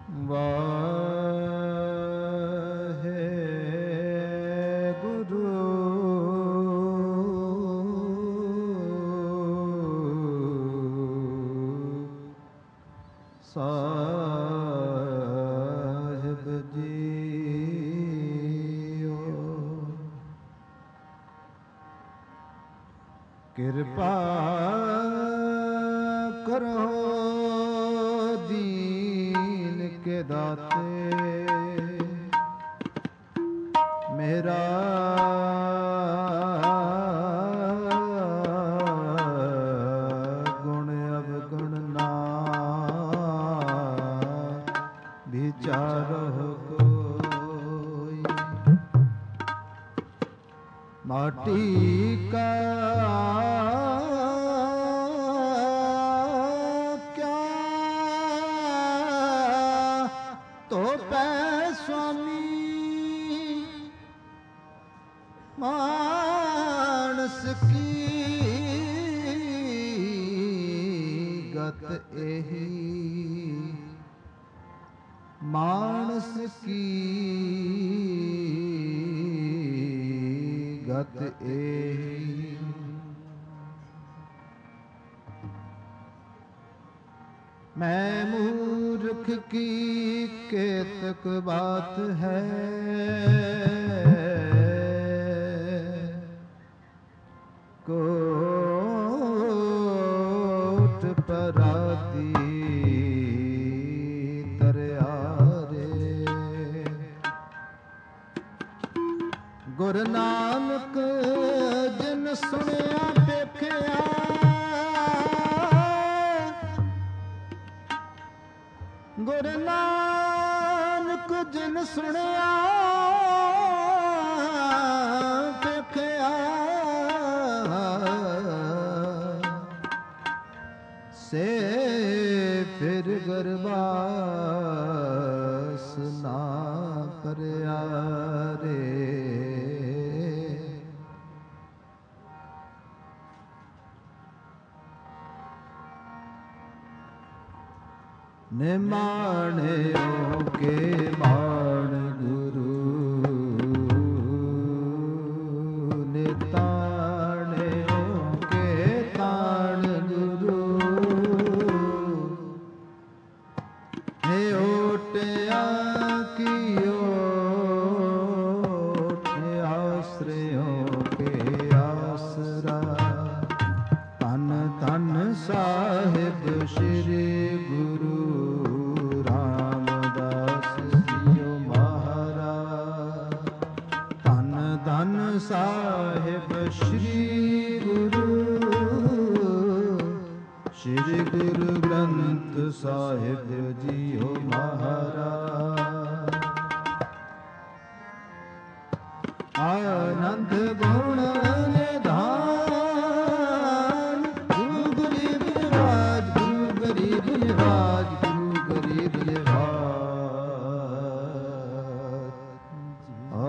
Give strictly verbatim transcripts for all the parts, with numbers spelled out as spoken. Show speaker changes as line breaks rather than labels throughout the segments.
ਸਾਹਿਬ JIO. ਕਿਰਪਾ ਕਰੋ ਦੀਨ ਕੇ ਦਾਤੇ, ਮੇਰਾ ਗੁਣ ਅਵਗੁਣ ਨਾ ਵਿਚਾਰਹੁ ਕੋਈ। ਮਾਟੀ ਕਾ ਮਾਨਸ ਕੀ ਗਤ ਇਹੀ, ਮਾਨਸ ਕੀ ਗਤ ਇਹੀ। ਮੈਂ ਮੂਰਖ ਕੀ ਕੇਤਕ ਬਾਤ ਹੈ, ਕੋਟ ਪਰਾਤੀ ਤਰਿਆਰੇ। ਗੁਰੂ ਨਾਨਕ ਜਿਨ ਸੁਣਿਆ ਵੇਖਿਆ, ਗੁਰੂ ਨਾਨਕ ਜਿਨ ਸੁਣਿਆ ਵੇਖਿਆ, ਸੇ ਫਿਰ ਗਰਬਾਸ ਨਾ ਕਰਿਆ ਰੇ। ਨਿਮਾਣਿਓ ਕੇ ਮਾਣ ਗੁਰੂ, ਨਿਤਾਣਿਓ ਕੇ ਤਾਣ ਗੁਰੂ। ਹੇ ਓਟਿਆ ਕੀ ਓਟ, ਆਸਰਿਓ ਕੇ ਆਸਰਾ। ਧੰਨ ਧੰਨ ਸਾਹਿਬ ਸ੍ਰੀ ਗੁਰੂ ਰਾਮਦਾਸ ਜੀਓ ਮਹਾਰਾਜ। ਧੰਨ ਧੰਨ ਸਾਹਿਬ ਸ੍ਰੀ ਗੁਰੂ, ਸ੍ਰੀ ਗੁਰੂ ਗ੍ਰੰਥ ਸਾਹਿਬ ਜੀਓ ਮਹਾਰਾਜ। ਆਨੰਦ ਗੁਣ ਨਿਧਾਨ, ਗੁਰੂ ਗਰੀਬ ਨਿਵਾਜ, ਗੁਰੂ ਗਰੀਬ ਨਿਵਾਜ, ਗੁਰੂ ਗਰੀਬ ਨਿਵਾਜ। ਆ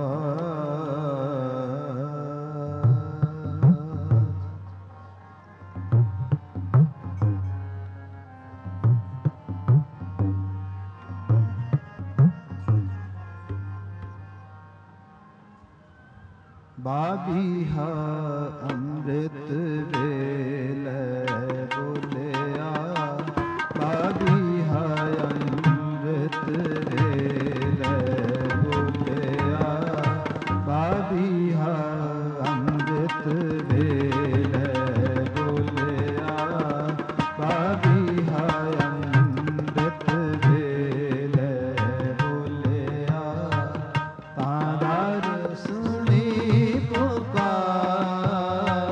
ਬਾਬੀਹਾ ਅੰਮ੍ਰਿਤ ਵੇਲੇ ਬੋਲਿਆ, ਬਾਬੀਹਾ ਅੰਮ੍ਰਿਤ ਵੇਲੇ ਬੋਲਿਆ, ਬਾਬੀਹਾ ਅੰਮ੍ਰਿਤ ਵੇਲੇ ਬੋਲਿਆ, ਬਾਬੀਹਾ ਅੰਮ੍ਰਿਤ ਵੇਲੇ ਬੋਲਿਆ। ਤਾਂ ਦਰ ਸੁਣੀ ਪੁਕਾਰ,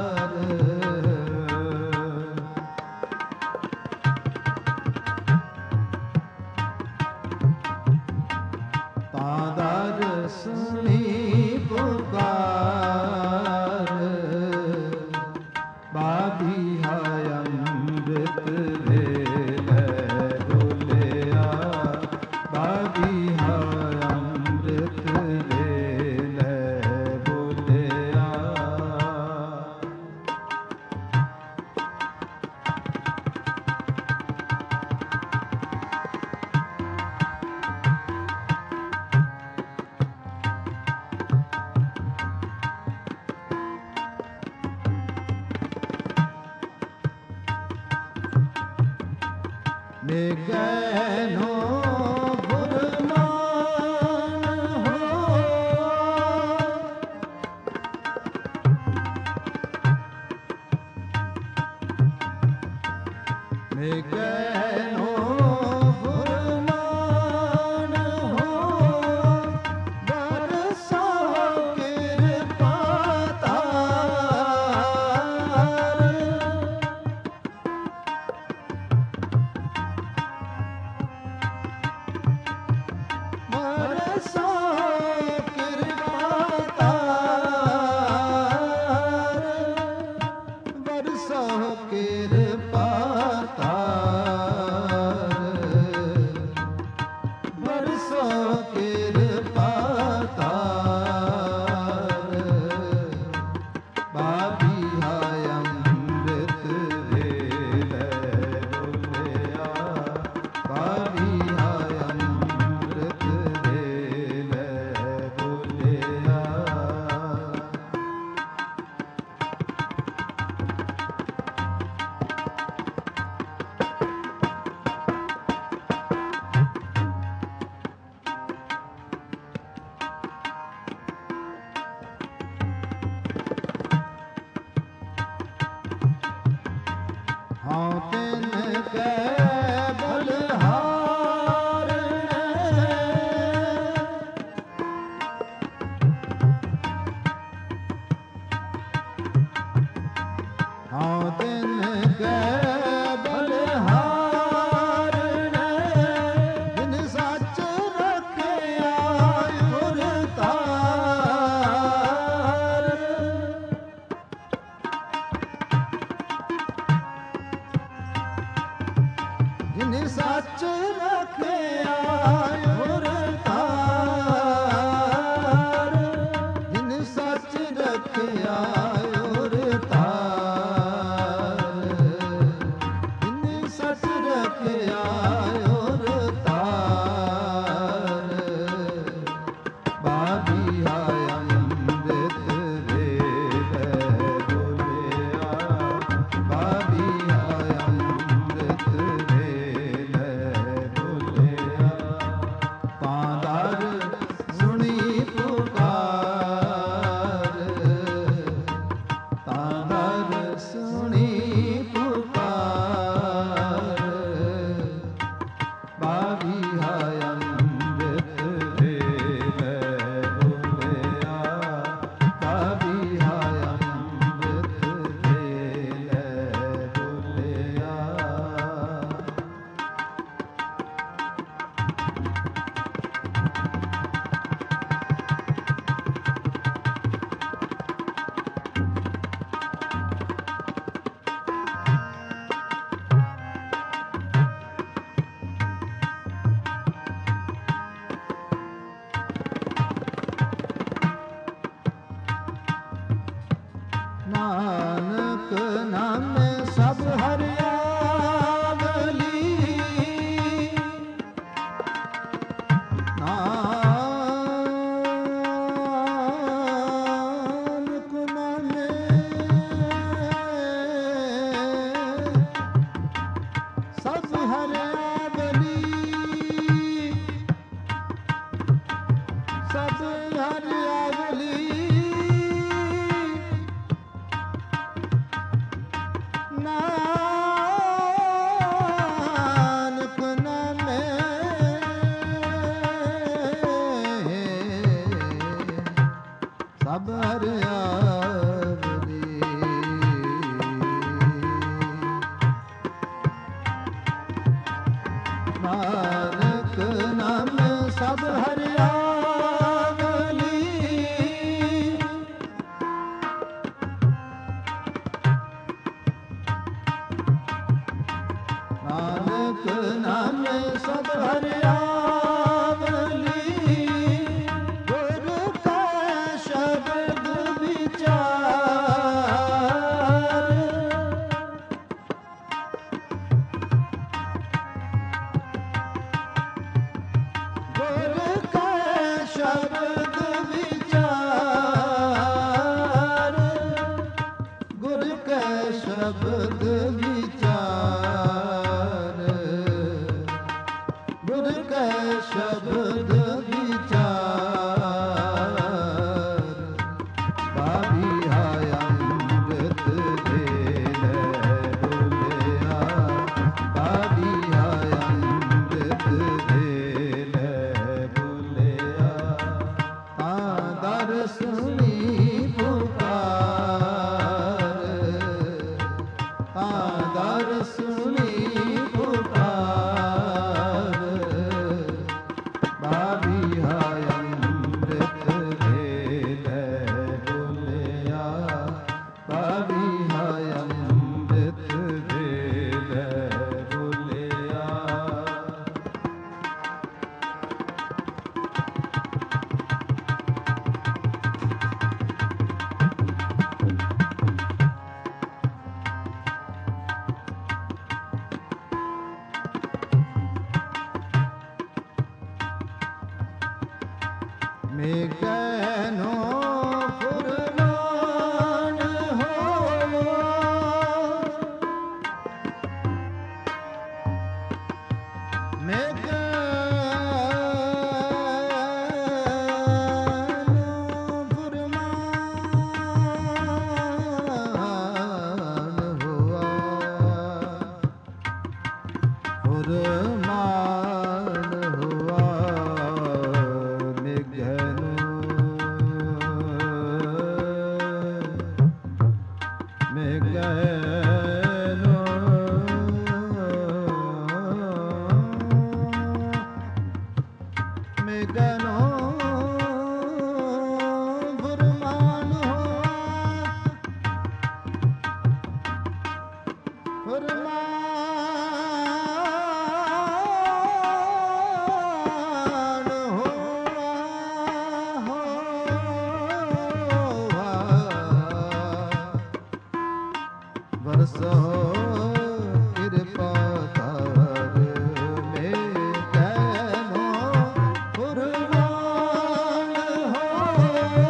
ਨਿਗਹਿ ਗੁਰਮਾਨ ਹੋ ਨਿਗਹਿ ਗੁਰਮਾਨ ਹੋ ਬਰਸੋ ਕਿਰਪਾ ਤਾਰ ਬਰਸੋ ਕਿਰਪਾ ਤਾਰ ਬਰਸੋ ਕਿਰਪਾ ਬਰਸੋ ਕਿਰਪਾ ਤਾਰ ਬਾਬੀਹਾ ਅੰਮ੍ਰਿਤ ਵੇਲੇ ਬੁਲਿਆ ਬਾਬੀਹਾ ਅੰਮ੍ਰਿਤ ਵੇਲੇ ਬੁਲਿਆ ਹਾਂ ਤਿਨ ਕੈ ਬਲਹਾਰਣੈ ਹਾਂ ਤਿਨ ਕੈ ਬਲਹਾਰਣੈ ਜਿਨ ਸੱਚ ਰੱਖਿਆ ਗੁਰ ਤਾਰ ਜਿਨ ਸੱਚ ਰੱਖਿਆ ਗੁਰ ਤਾਰ ਜਿਨ ਸੱਚ ਰੱਖਿਆ ਗੁਰ ਤਾਰ ਜਿਨ ਸੱਚ ਰੱਖਿਆ ਗੁਰ ਤਾਰ ਬਾਬੀਹਾ ਅੰਮ੍ਰਿਤ ਵੇਲੇ ਬੁਲਿਆ ਬਾਬੀਹਾ ਅੰਮ੍ਰਿਤ ਵੇਲੇ ਬੁਲਿਆ ਤਾਂ ਦਰ ਸੁਣੀ ਪੁਕਾਰ ਤਾਂ ਦਰ ਸੁਣੀ ਪੁਕਾਰ ਬਾਬੀਹਾ ਅੰਮ੍ਰਿਤ ਵੇਲੇ ਬੁਲਿਆ ਬਾਬੀਹਾ ਅੰਮ੍ਰਿਤ ਵੇਲੇ ਬੁਲਿਆ ਨਾਨਕ ਨਾਮੇ ਸਭ ਹਰਿਆਵਲੀ ਨਾਨਕ ਨਾਮੇ ਸਭ ਹਰਿਆਵਲੀ ਸਭ ਹਰਿਆਵਲੀ ਨਾਨਕ ਨਾਮੇ ਸਭ ਹਰਿਆਵਲੀ ਨਾਨਕ ਨਾਮੇ ਸਭ ਹਰਿਆਵਲੀ ਨਾਨਕ ਨਾਮੇ ਸਭ ਹਰਿਆਵਲੀ ਗੁਰ ਕਾ ਸ਼ਬਦ ਵਿਚਾਰ ਗੁਰ ਕਾ ਗੁਰ ਕੈ ਸ਼ਬਦ ਵਿਚਾਰ ਪਾਵੀਆ ਅੰਮ੍ਰਿਤ ਵੇਲੇ ਬੋਲਿਆ ਪਾਵੀਆ ਅੰਮ੍ਰਿਤ ਵੇਲੇ ਬੋਲਿਆ ਤਾਂ ਦਰ ਸੁਣੀ ਪੁਕਾਰ ਤਾਂ ਦਰ ਸੁਣੀ ਪੁਕਾਰ ਪਾਵੀਆ ਅੰਮ੍ਰਿਤ ਵੇਲੇ ਬੋਲਿਆ ਪਾਵੀਆ ਅੰਮ੍ਰਿਤ ਵੇਲੇ ਬੋਲਿਆ ਮੇਘਨੋ ਫੁਰਮਾਨ ਹੋਇਆ ਮੇਘਨੋ ਫੁਰਮਾਨ ਹੋਆ ਫੁਰਮਾਨ ਹੋਆ ਮੇਘਨੋ ਫੁਰਮਾਨ ਹੋਆ ਫੁਰਮਾਨ ਹੋਆ ਵਰਸੋ ਕਿਰਪਾ ਕਰ ਮੇਘਨੋ ਫੁਰਮਾਨ ਹੋਆ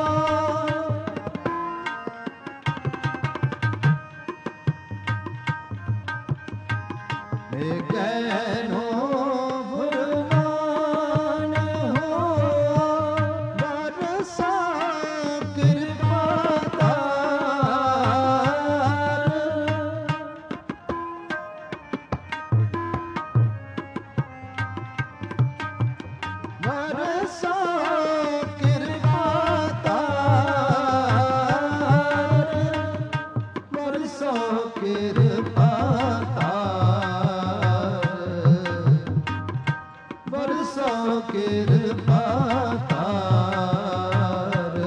ਮੇਘਨੋ ਫੁਰਮਾਨ ਹੋਆ ਵਰਸਾ ਕਿਰਪਾ ਕਰ ਵਰਸਾ ਕਿਰਪਾ ਤਾਰ ਵਰਸਾ ਕਿਰਪਾ ਤਾਰ ਵਰਸਾ ਕਿਰਪਾ ਤਾਰ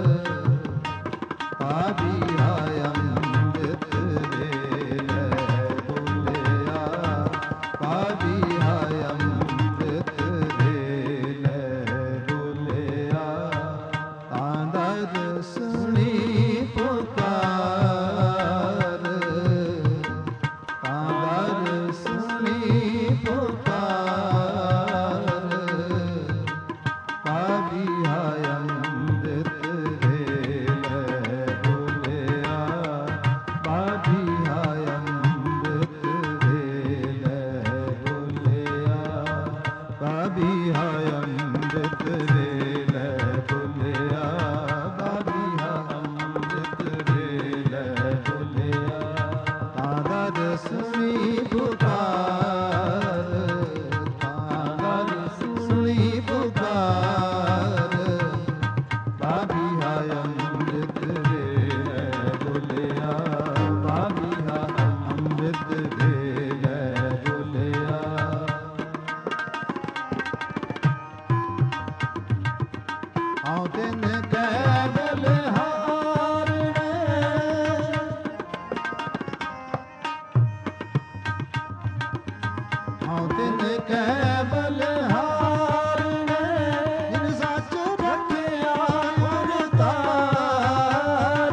ਪਾਵੀਆ ਅੰਮ੍ਰਿਤ ਵੇਲੇ ਬੋਲਿਆ ਪਾਵੀਆ ਅੰਮ੍ਰਿਤ ਵੇਲੇ ਬੋਲਿਆ ਤਾਂ ਦਰ ਸੁਣੀ ਪੁਕਾਰ ਤਾਂ ਦਰ ਸੁਣੀ ਪੁਕਾਰ ਪਾਵੀਆ ਅੰਮ੍ਰਿਤ ਵੇਲੇ ਬੋਲਿਆ ਪਾਵੀਆ ਅੰਮ੍ਰਿਤ ਵੇਲੇ ਬੋਲਿਆ ਪਾਵੀਆ ਅੰਮ੍ਰਿਤ ਵੇਲੇ ਬੋਲਿਆ ਪਾਵੀਆ ਅੰਮ੍ਰਿਤ ਵੇਲੇ ਬੋਲਿਆ ਤਾਂ ਦਰ ਸੁਣੀ ਪੁਕਾਰ ਤਾਂ ਦਰ ਸੁਣੀ ਪੁਕਾਰ ਪਾਵੀਆ ਅੰਮ੍ਰਿਤ ਵੇਲੇ ਬੋਲਿਆ ਪਾਵੀਆ ਅੰਮ੍ਰਿਤ ਵੇਲੇ ਬੋਲਿਆ ਆਉ ਤਿਨ ਕੈ ਬਲਿਹਾਰਣੇ ਆਉ ਤਿਨ ਕੈ ਬਲਿਹਾਰਣੇ ਜਿਨ ਸੱਚ ਰੱਖਿਆ ਮੁਰਤਾਰ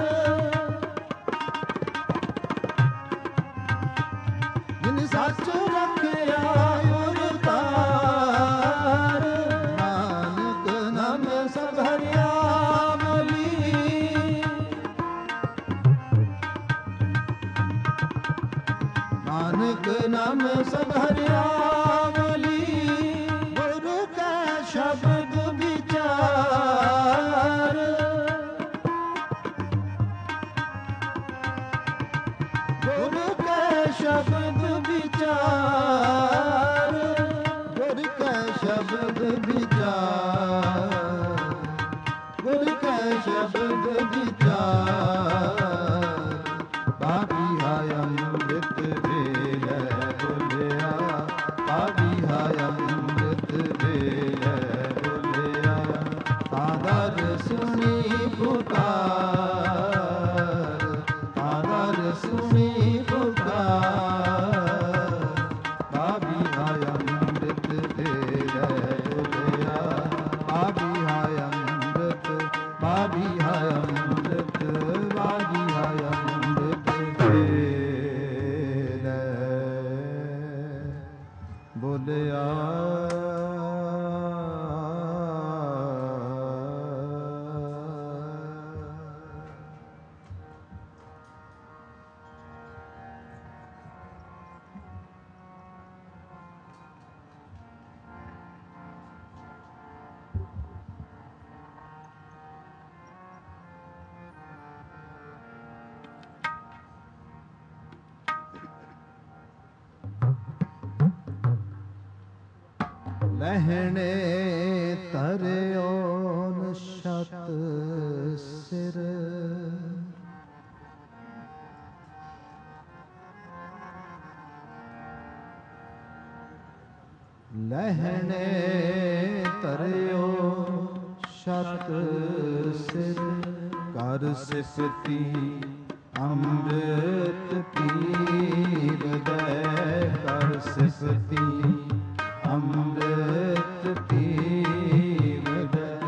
ਜਿਨ ਸੱਚ ਰੱਖਿਆ ਮੁਰਤਾਰ ਨਾਨਕ ਨਾਮ ਸਭ ਹਰਿਆ ਮਲੀ ਨਾਨਕ ਨਾਮ ਸਭ ਹਰਿਆ ਮਲੀ ਗੁਰ ਸ਼ਬਦ ਵਿਚਾਰ ਗੁਰ ਕੈ ਸ਼ਬਦ ਵਿਚਾਰ ਗੁਰ ਕੈ ਸ਼ਬਦ ਵਿਚਾਰ ਗੁਰ ਕੈ ਸ਼ਬਦ ਵਿਚਾਰ ਬਾਬੀ ਹਾਇ ਅੰਮ੍ਰਿਤ ਵੇਲੇ ਬੋਲਿਆ ਬਾਬੀ ਹਾਇ ਅੰਮ੍ਰਿਤ ਵੇਲੇ ਬੋਲਿਆ ਆਦਰ ਸੁਣੀ ਪੁਕਾਰ ਆਦਰ ਸੁਣੀ ਪੁਕਾਰ ਬਾਬੀ ਹਾਇ ਅੰਮ੍ਰਿਤ ਵੇਲੇ ਬੋਲਿਆ ਬਾਬੀ ਹਾਇ ਅੰਮ੍ਰਿਤ ਬਾਬੀ ਹਾਇ ਅੰਮ੍ਰਿਤ ਬਾਬੀ ਹਾਇ ਅੰਮ੍ਰਿਤ ਵੇਲੇ ਬੋਲਿਆ ਲਹਿਣੇ ਧਰਿਓ ਨਸ਼ਤ ਸਿਰ ਲਹਿਣੇ ਧਰਿਓ ਛਤ ਸਿਰ ਕਰ ਸਿਫਤੀ ਅੰਮ੍ਰਿਤ ਪੀਵਦੈ ਕਰ ਸਿਫਤੀ ਅੰਮ੍ਰਿਤ ਪੀਵਦੈ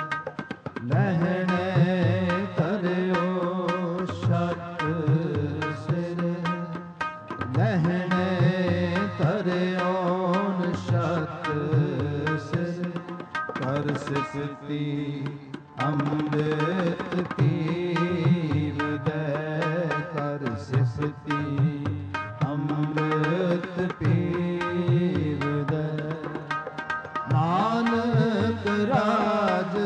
ਲਹਿਣੇ ਧਰਿਓ ਛਤ ਸਿਰ ਲਹਿਣੇ ਧਰਿਓ ਛਤ ਸਿਰ ਕਰ ਸਿਫਤੀ ਅੰਮ੍ਰਿਤ ਪੀਵਦੈ ਕਰ ਸਿਫਤੀ ਅੰਮ੍ਰਿਤ ਪੀਵਦੈ ਨਾਨਕ ਰਾਜ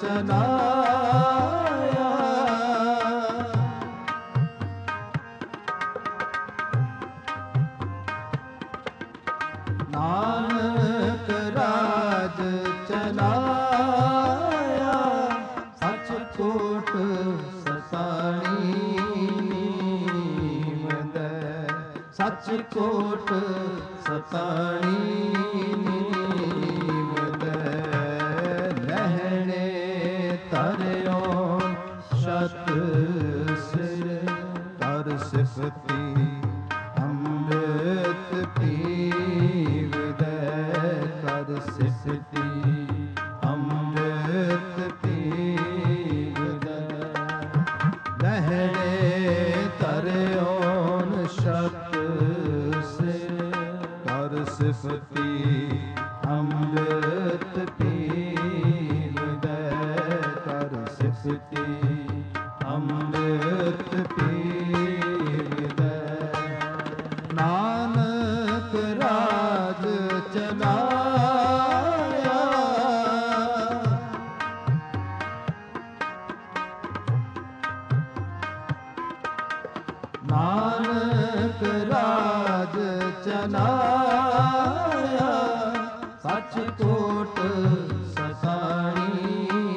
ਚਲਾਇਆ ਨਾਨਕ ਰਾਜ ਚਲਾਇਆ ਸਚ ਕੋਟ ਸਤਾਣੀ ਨੀਵਦੈ ਸਚ ਕੋਟ ਸਤਾਣੀ ਨੀਵਦੈ ਲਹਿਣੇ ਧਰਿਓ ਛਤ ਸਿਰ ਕਰ ਸਿਫਤੀ ਅੰਮ੍ਰਿਤ ਪੀਵਦੈ ਕਰ ਸਿਫਤੀ ਅੰਮ੍ਰਿਤ ਪੀਵਦੈ ਲਹਿਣੇ ਧਰਿਓ ਛਤ ਸਿਰ ਕਰ ਸਿਫਤੀ ਅੰਮ੍ਰਿਤ ਪੀਵਦੈ ਕਰ ਸਿਫਤੀ ਅੰਮ੍ਰਿਤ ਪੀਵਦੈ ਨਾਨਕ ਰਾਜ ਚਲਾਇਆ ਨਾਨਕ ਰਾਜ ਚਲਾਇਆ ਸਚ ਕੋਟ ਸਤਾਣੀ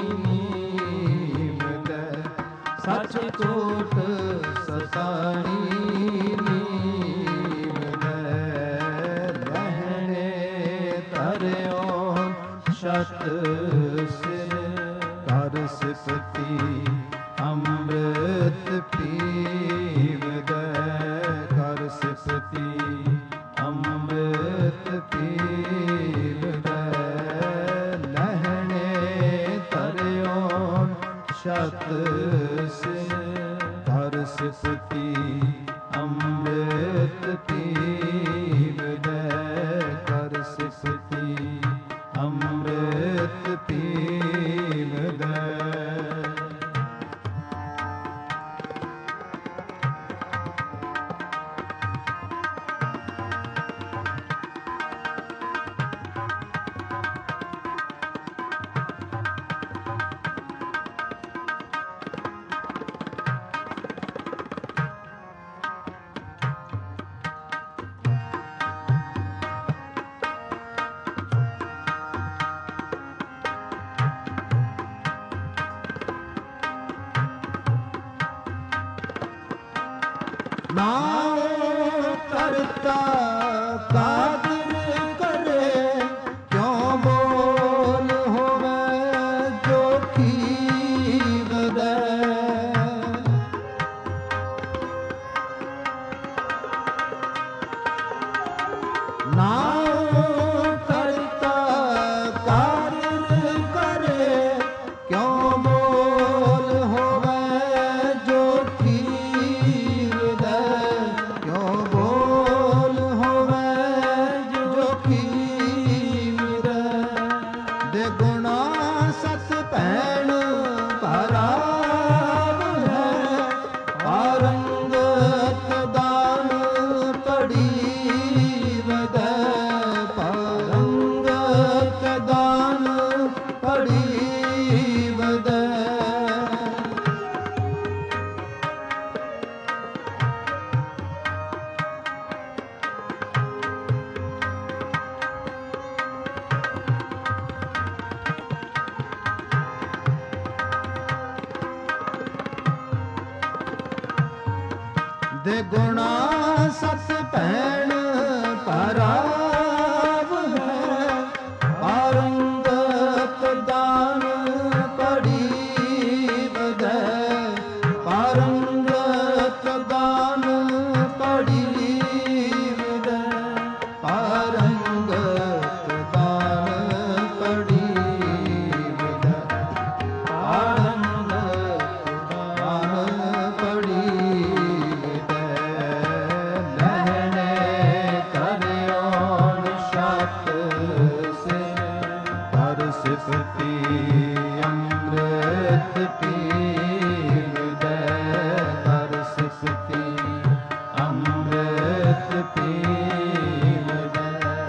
ਨੀਵਦੈ ਸਚ ਕੋਟ ਸਤਾਣੀ ਨੀਵਦੈ ਲਹਿਣੇ ਧਰਿਓ ਛਤ ਸਿਰ ਕਰ ਸਿਫਤੀ ਅੰਮ੍ਰਿਤ ਪੀਵਦੈ ਕਰ ਸਿਫਤੀ ਅੰਮ੍ਰਿਤ ਪੀਵਦੈ ਲਹਿਣੇ ਧਰਿਓ ਛਤ ਸਿਰ ਕਰ ਸਿਫਤੀ ਅੰਮ੍ਰਿਤ ਪੀਵਦੈ ਕਰ ਸਿਫਤੀ ਅੰਮ੍ਰਿਤ ਪੀਵਦੈ ਨਾਉ ਕਰਤਾ ਕਾਦਰ ਕਰੇ, ਕਿਉ ਬੋਲ ਹੋਵੇ ਜੋ ਖੀਵਦੈ। ਨਾਉ ਕਰਤਾ ਕਾਦਰ ਕਰੇ, ਕਿਉ ਬੋਲ ਹੋਵੇ ਜੋ ਖੀਵਦੈ। ਕਿਉ ਬੋਲ ਹੋਵੇ ਜੋ ਖੀਵਦੈ। ਦੇ ਗੁਣਾ ਸਤ ਭੈਣ ਭਰਾਵ ਹੈ, ਪਾਰੰਗਤ ਦਾਨ ਪੜੀ ਵਦੈ। ਪਾਰੰਗਤ ਦਾਨ ਪੜੀ ਵਦੈ। ਦੇ ਗੁਣਾ ਸਤ ਭੈਣ ਭਰਾਵ ਹੈ, ਪਾਰੰਗਤ ਦਾਨ ਪੜੀ ਵਦੈ। ਪਾਰੰਗਤ ਦਾਨ ਪੜੀ ਵਦੈ। ਪਾਰੰਗਤ ਦਾਨ ਪੜੀ ਵਦੈ। ਪਾਰੰਗਤ ਦਾਨ ਪੜੀ ਸਿਫਤੀ ਅੰਮ੍ਰਿਤ ਪੀਵਦੈ। ਹਰਿ ਸਿਫਤੀ ਅੰਮ੍ਰਿਤ ਪੀਵਦੈ।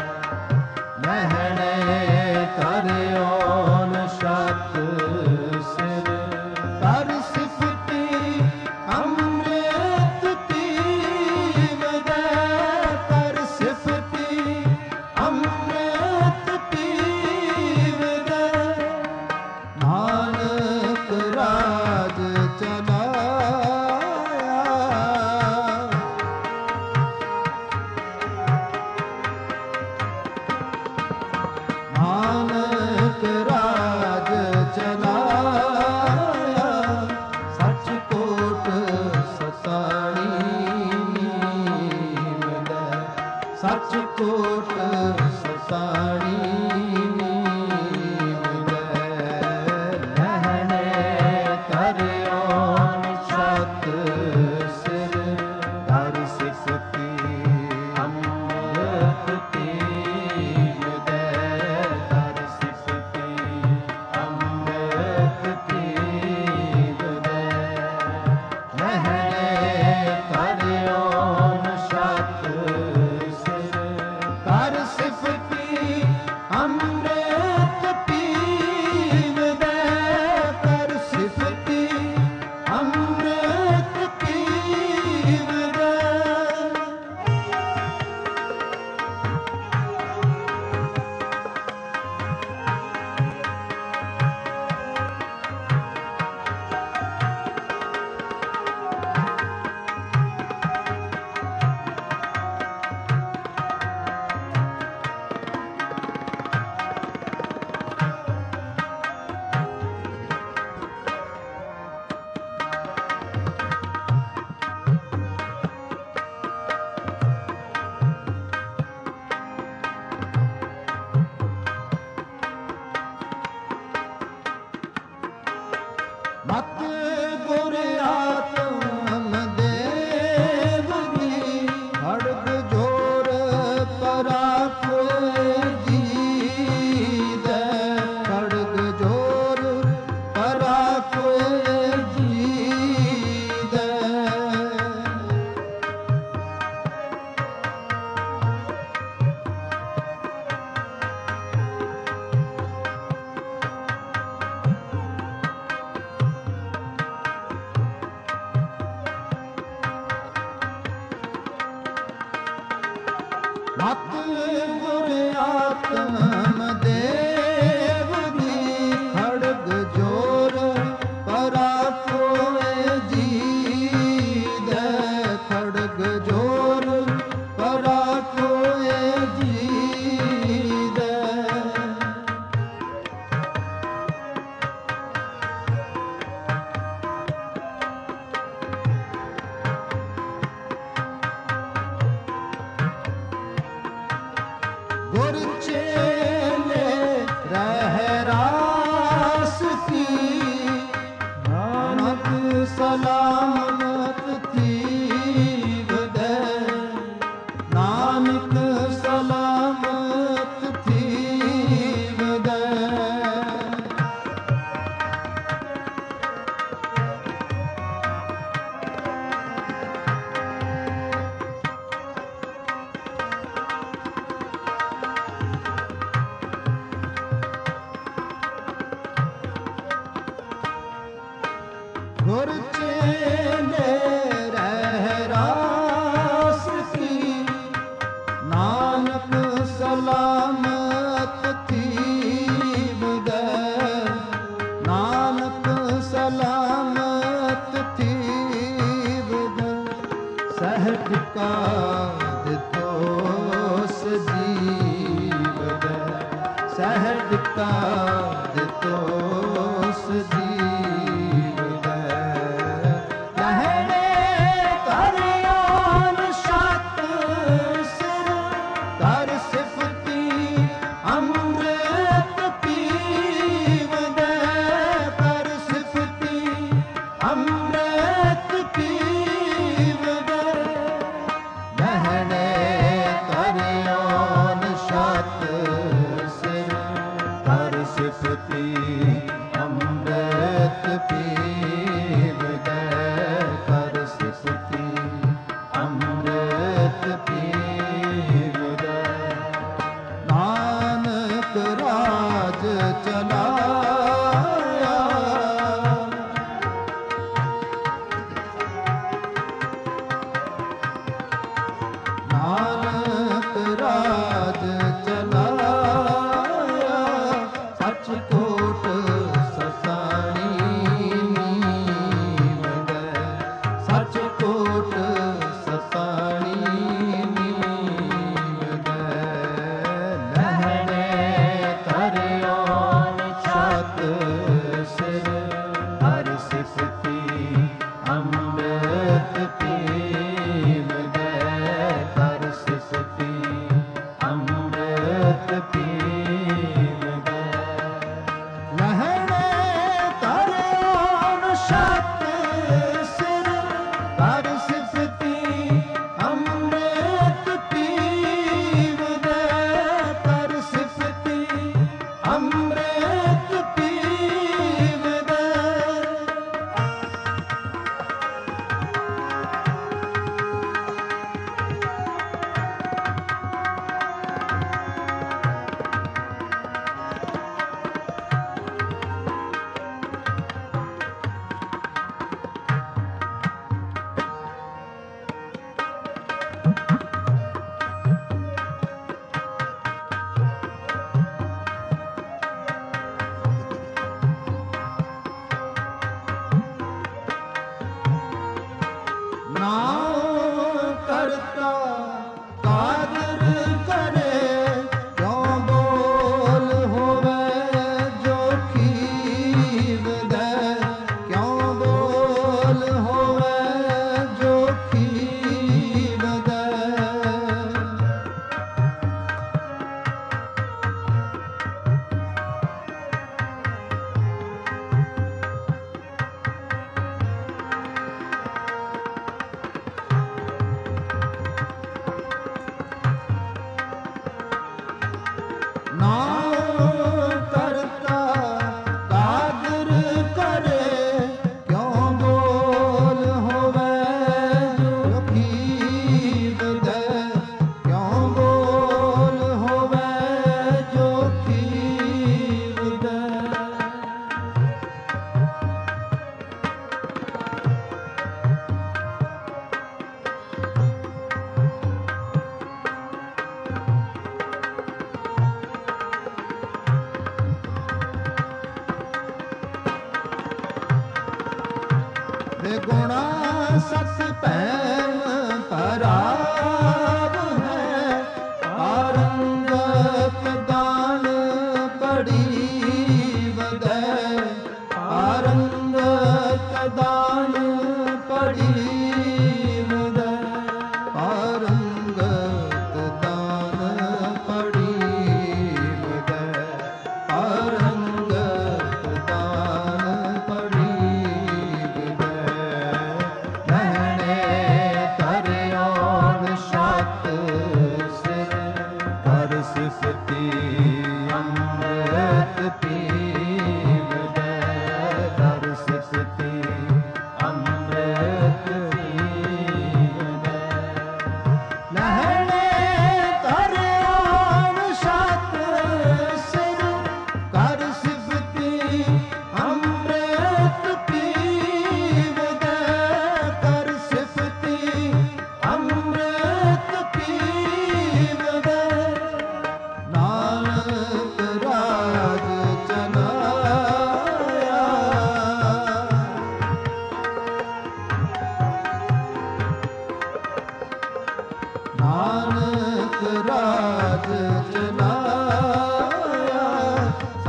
ਮਹਿਣੇ ਧਰਿਓਨ ਸਤ ਸਿਰ, ਹਰਿ ਸਿਫਤੀ ਅੰਮ੍ਰਿਤ ਪੀਵਦੈ। ਹਰਿ ਸਿਫਤੀ ਅੰਮ੍ਰਿਤ ਪੀਵਦੈ। ਨਾਨਕ ਰਾਜ ਚਲਾਇਆ, ਨਾਨਕ ਰਾਜ ਚਲਾਇਆ। ਸੱਚ ਕੋਟ ਸਤਾਣੀ ਨੀਵਦੈ। ਸੱਚ ਕੋਟ ਸਤਾਣੀ ਮਤ ਗੁਰ ਆਤਮ ਦੇਵ ਦੀ, ਖੜਗ ਜੋਰ ਪਰਾਖ ਜੀਦੈ। ਖੜਗ ਜੋਰ ਪਰਾਖ ਜੀਦੈ। ਮਤ ਗੁਰ ਆਤਮ ਦੇਵ ਦੀ, ਖੜਗ ਜੋਰ ਪਰਾਖੋਏ ਜੀਦੈ। ਖੜਗ ਗੁਰ ਚੇਲੇ ਰਹਿ ਰਾਸ ਕੀ, ਨਾਨਕ ਸਲਾਮਤ ਥੀਵ ਗਏ, ਨਾਨਕ ਸਲਾਮਤ ਥੀਵ ਗਏ। ਸਹਿਜ ਕਾ ਦਿਤੋਸ ਜੀਵ ਗਏ, ਸਹਿਜ ਕਾ ਦਿਤੋਸ ਜੀਵ ਗਏ। ਲਹਿਣੇ ਕਰਿਆਨ ਸ਼ਤ ਸਿਰ, ਕਰ ਸਿਫਤੀ ਅੰਮ੍ਰਿਤ ਪੀਵ ਗਏ, ਕਰ ਸਿਫਤੀ ਅੰਮ੍ਰਿਤ ਪੀਵ ਗਏ। ਲਹਿਣੇ ਕਰਿਆਨ ਸ਼ਤ ਸਿਰ, ਕਰ ਸਿਫਤੀ ਅੰਮ੍ਰਿਤ ਪੀਵ ਗਏ, ਕਰ ਸਿਫਤੀ ਅੰਮ੍ਰਿਤ ਪੀਵ ਗਏ। ਨਾਨਕ ਰਾਜ ਚਲਾਇਆ, ਨਾਨਕ ਰਾਜ ਚਲਾਇਆ। ਸੱਚ ਕੋਟ ਸਸਾਣੀ ਨੀਵ ਗਏ, ਸੱਚ ਕੋਟ ਸਸਾਣੀ ਨੀਵ ਗਏ। ਲਹਿਣੇ ਕਰਿਆਨ ਛਤ ਸਿਰ, ਹਰਿ ਸਿਫਤੀ ਅੰਮ੍ਰਿਤ ਪੀਵ ਗਏ, ਕਰ ਸਿਫਤੀ ਅੰਮ੍ਰਿਤ ਪੀਵ ਗਏ। ਲਹਿਣੇ ਕਰਿਆਨ ਛਤ ਸਿਰ, ਕਰ ਸਿਫਤੀ ਅੰਮ੍ਰਿਤ ਪੀਵ ਗਏ, ਕਰ ਸਿਫਤੀ ਅੰਮ੍ਰਿਤ ਪੀਵ ਗਏ। ਨਾਮ ਕਰਤਾ ਕਾਦਰ ਕਰੇ, ਕਿਉ ਬੋਲ ਹੋਵੇ ਜੋ ਖੀਵ ਗਏ, ਕਿਉ ਬੋਲ ਹੋਵੇ ਜੋ ਖੀਵ ਗਏ। ਨਾਮ ਕਰਤਾ ਕਾਦਰ ਕਰੇ, ਕਿਉ ਬੋਲ ਹੋਵੇ ਜੋ ਖੀਵ ਗਏ, ਕਿਉ ਬੋਲ ਹੋਵੇ ਜੋ ਖੀਵ ਗਏ। ਗੁਣਾ ਸਤ ਭੈਣ ਪਰਾਵ ਹੈ, ਆਰੰਗਤ ਦਾਨ ਬੜੀ ਵਦੈ, ਆਰੰਗਤ ਦਾਨ ਬੜੀ ਵਦੈ, ਆਰੰਗਤ ਦਾਨ ਬੜੀ ਵਦੈ, ਆਰੰਗਤ ਦਾਨ ਬੜੀ ਸਿਫਤੀ ਅੰਮ੍ਰਿਤ ਪੀਵ ਗਏ, ਕਰ ਸਿਫਤੀ ਅੰਮ੍ਰਿਤ ਪੀਵ ਗਏ। ਲਹਿਣੇ ਕਰਿਆਨ ਛਤ ਸਿਰ, ਕਰ ਸਿਫਤੀ ਅੰਮ੍ਰਿਤ ਪੀਵ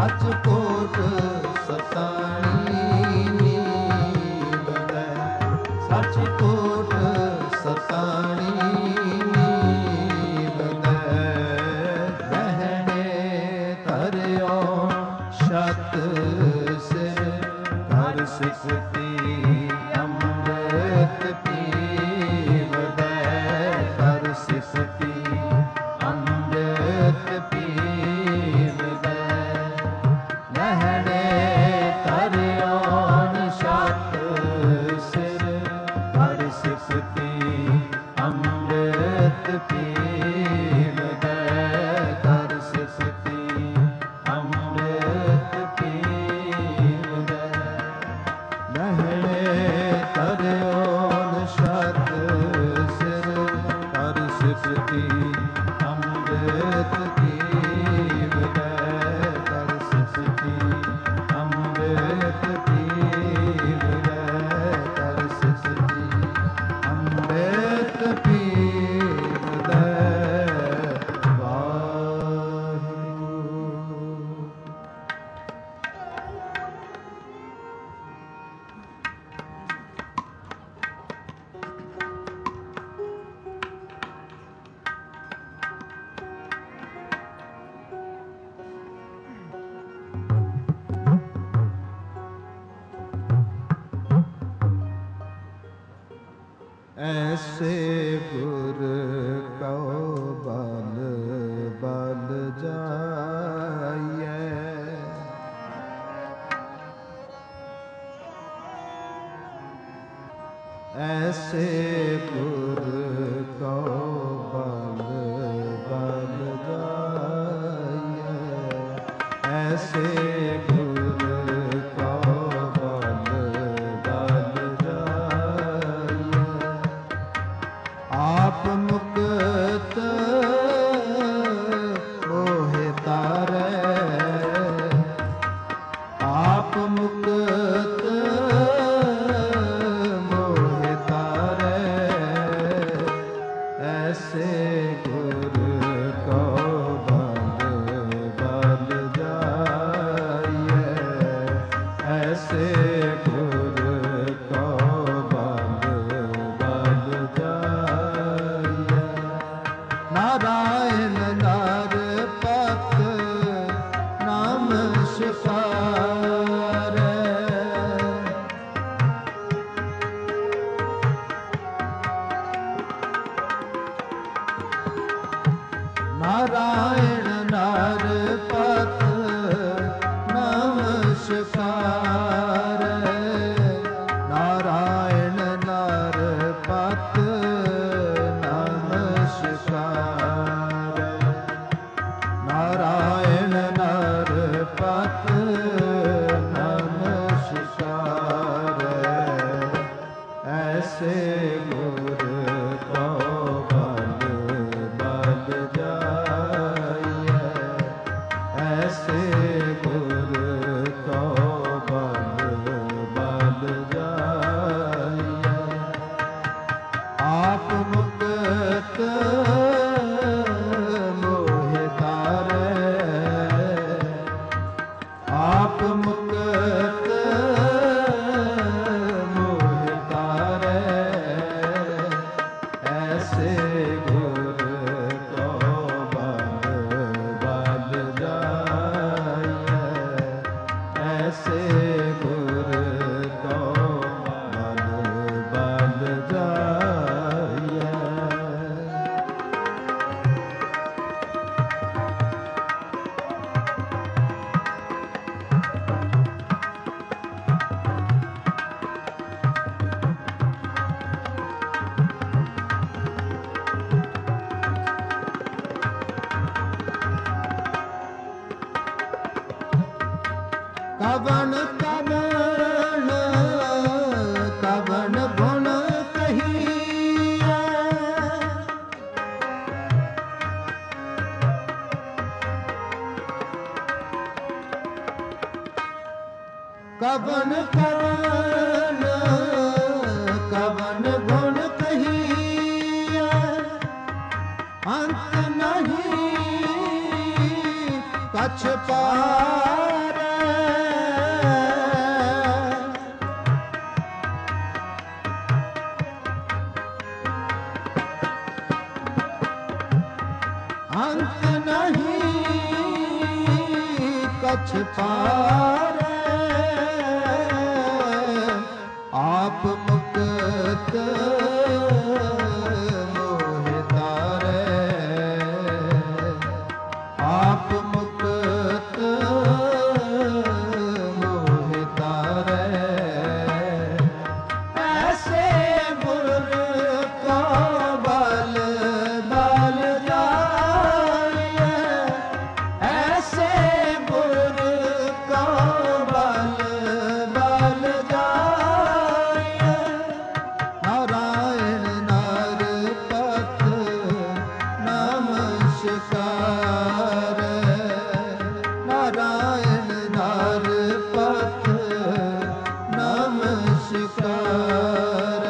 ਸੱਚ ਕੋਟ ਸਤਾਣੀ ਨੀਵਦੈ, ਸੱਚ ਕੋਟ ਸਤਾਣੀ ਨੀਵਦੈ, ਰਹਿਣੇ ਧਰਿਓ ਛਤ ਸਿਰ, ਕਰ ਸਿਫਤੀ ਅੰਮ੍ਰਿਤ ਪੀਵਦੈ, ਕਰ ਸਿਫਤੀ ਅੰਮ੍ਰਿਤ ਪੀਵਦੈ, ਰਹਿਣੇ ਧਰਿਓ ਛਤ ਸਿਰ, ਕਰ ਸਿਫਤੀ ਅੰਮ੍ਰਿਤ ਪੀਵਦੈ, ਕਰ ਸਿਫਤੀ ਅੰਮ੍ਰਿਤ ਪੀਵਦੈ, ਰਹਿਣੇ ਧਰਿਓ ਛਤ ਸਿਰ, ਕਰ ਸਿਫਤੀ ਅੰਮ੍ਰਿਤ ਪੀਵਦੈ, ਕਰ ਸਿਫਤੀ ਅੰਮ੍ਰਿਤ ਪੀਵਦੈ, ਕਰ ਸਿਫਤੀ ਅੰਮ੍ਰਿਤ ਪੀਵਦੈ। ਵਾਹਿਗੁਰੂ। ਐਸੇ ਗੁਰ ਕਉ ਬਲ ਬਲ ਜਾਈਐ, ਐਸੇ ਗੁਰ ਕਉ ਬਲ ਬਲ ਜਾਈਐ, ਐਸੇ ਗੁਰ ਕਉ ਬਲ ਬਲ ਜਾਈਐ, ਆਪ ਮੁਕਤ ਮੋਹਿ ਤਾਰੈ, ਆਪ ਮੁਕਤ ਮੋਹਿ ਤਾਰੈ, ਐਸੇ ਗੁਰ ਕਉ ਬਲ ਬਲ ਜਾਈਐ, ਐਸੇ ਗੁਰ ਕਉ ਬਲ ਬਲ ਜਾਈਐ, ਨਾਰਾਇਣ ਨਰ ਪਤ ਨਮਸਕਾਰੈ, ਨਾਰਾਇਣ ਨਰ ਪਤ ਨਮਸਕਾਰੈ, ਨਾਰਾਇਣ ਨਰ ਪਤ ਨਮਸਕਾਰੈ, ਨਾਰਾਇਣ ਨਰ ਪਤ ਨਮਸਕਾਰੈ, ਐਸੇ ਗੁਰ ਕਉ ਬਲ ਬਲ ਜਾਈਐ, ਐਸੇ ਗੁਰ ਕਉ ਬਲ ਬਲ ਜਾਈਐ, ਆਪ ਮੁਕਤ ਮੋਹਿ ਤਾਰੈ, ਆਪ ਮੁਕਤ ਮੋਹਿ ਤਾਰੈ, ਐਸੇ ਗੁਰ ਕਉ ਬਲ ਬਲ ਜਾਈਐ, ਐਸੇ ਗੁਰ ਕਉ ਬਲ ਬਲ ਜਾਈਐ। ਕਵਨ ਕਵਨ ਕਵਨ ਗੁਣ ਕਹੀਐ, ਕਵਨ ਕਵਨ ਕਵਨ ਗੁਣ ਕਹੀਐ, ਅੰਤ ਨਹੀਂ ਕਛ ਪਾਇਆ, पारे आप मुक्त मोहि तारे आप मुक्त मोहि तारे ऐसे गुर का बल बल जाए ऐसे गुर का बल बल जाए नारायण नरपत नमस्कार नारायण नरपत नमस्कार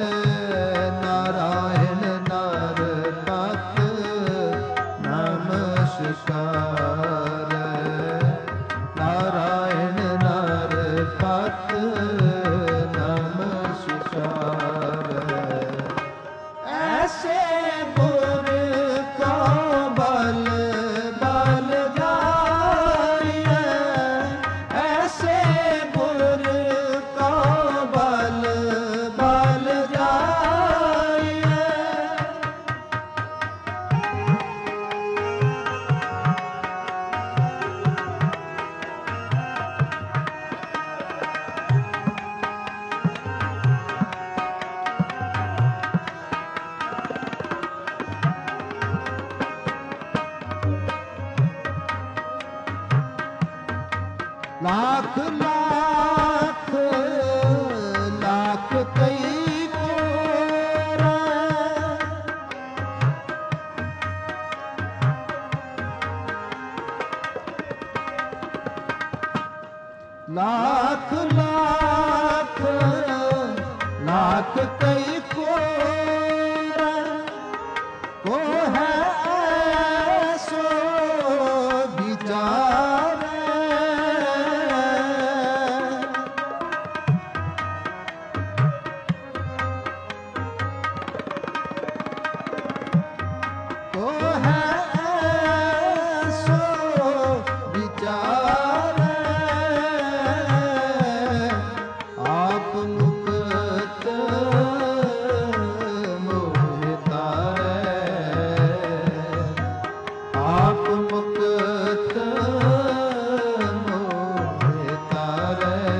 नारायण नरपत नमस्कार नारायण नरपत नमस्कार ऐसे गुर का बल बल जाए ऐसे गुर का बल बल जाए लाख लाख लाख कई कोरा लाख लाख लाख कई कोरा को है सो विचार को है सो विचार आप मुक्त मोहि तारे आप मुक्त मोहि तारे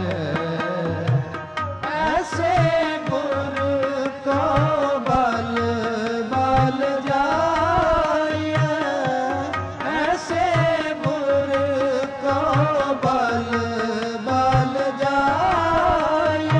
ऐसे गुर का बल बल जाए ऐसे गुर का बल बल जाए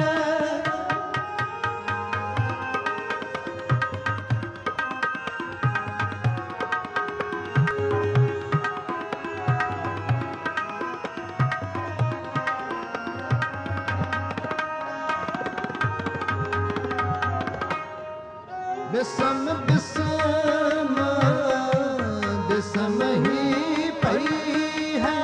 बिसम बिसम बिसम ही पई है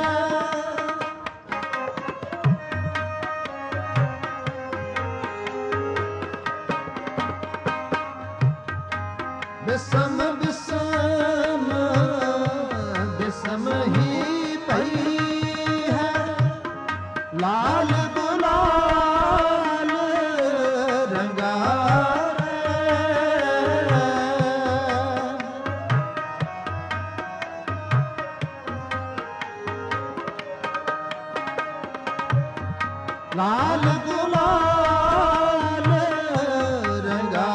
बिसम बिसम बिसम ही पई है लाल गुलाल रंगा लाल गुलाल रंगा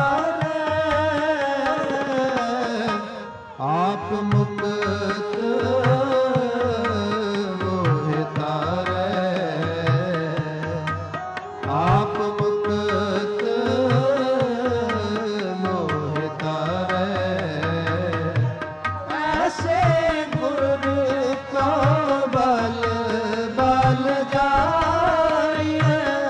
आप मुक्त मोहि तारे आप मुक्त मोहि तारे ऐसे गुर का बल बल जाए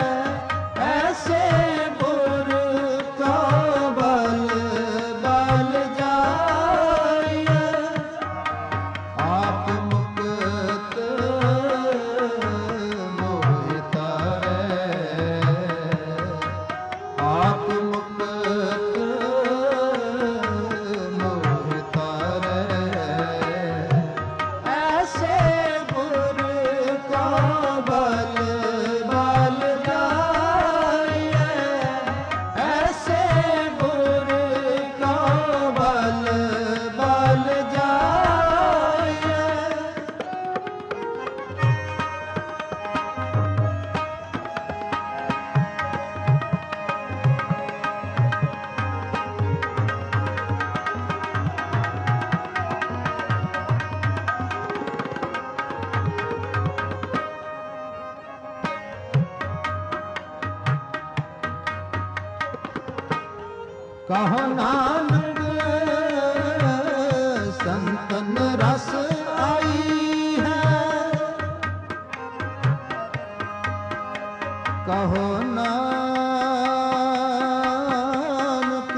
ਕਹੋ ਨਾਨਕ ਸੰਤਨ ਰਸ ਆਈ ਹੈ। ਕਹੋ ਨਾਨਕ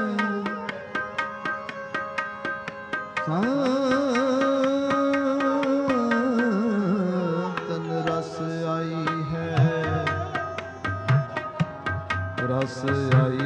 ਸੰਤਨ ਰਸ ਆਈ ਹੈ। ਰਸ ਆਈ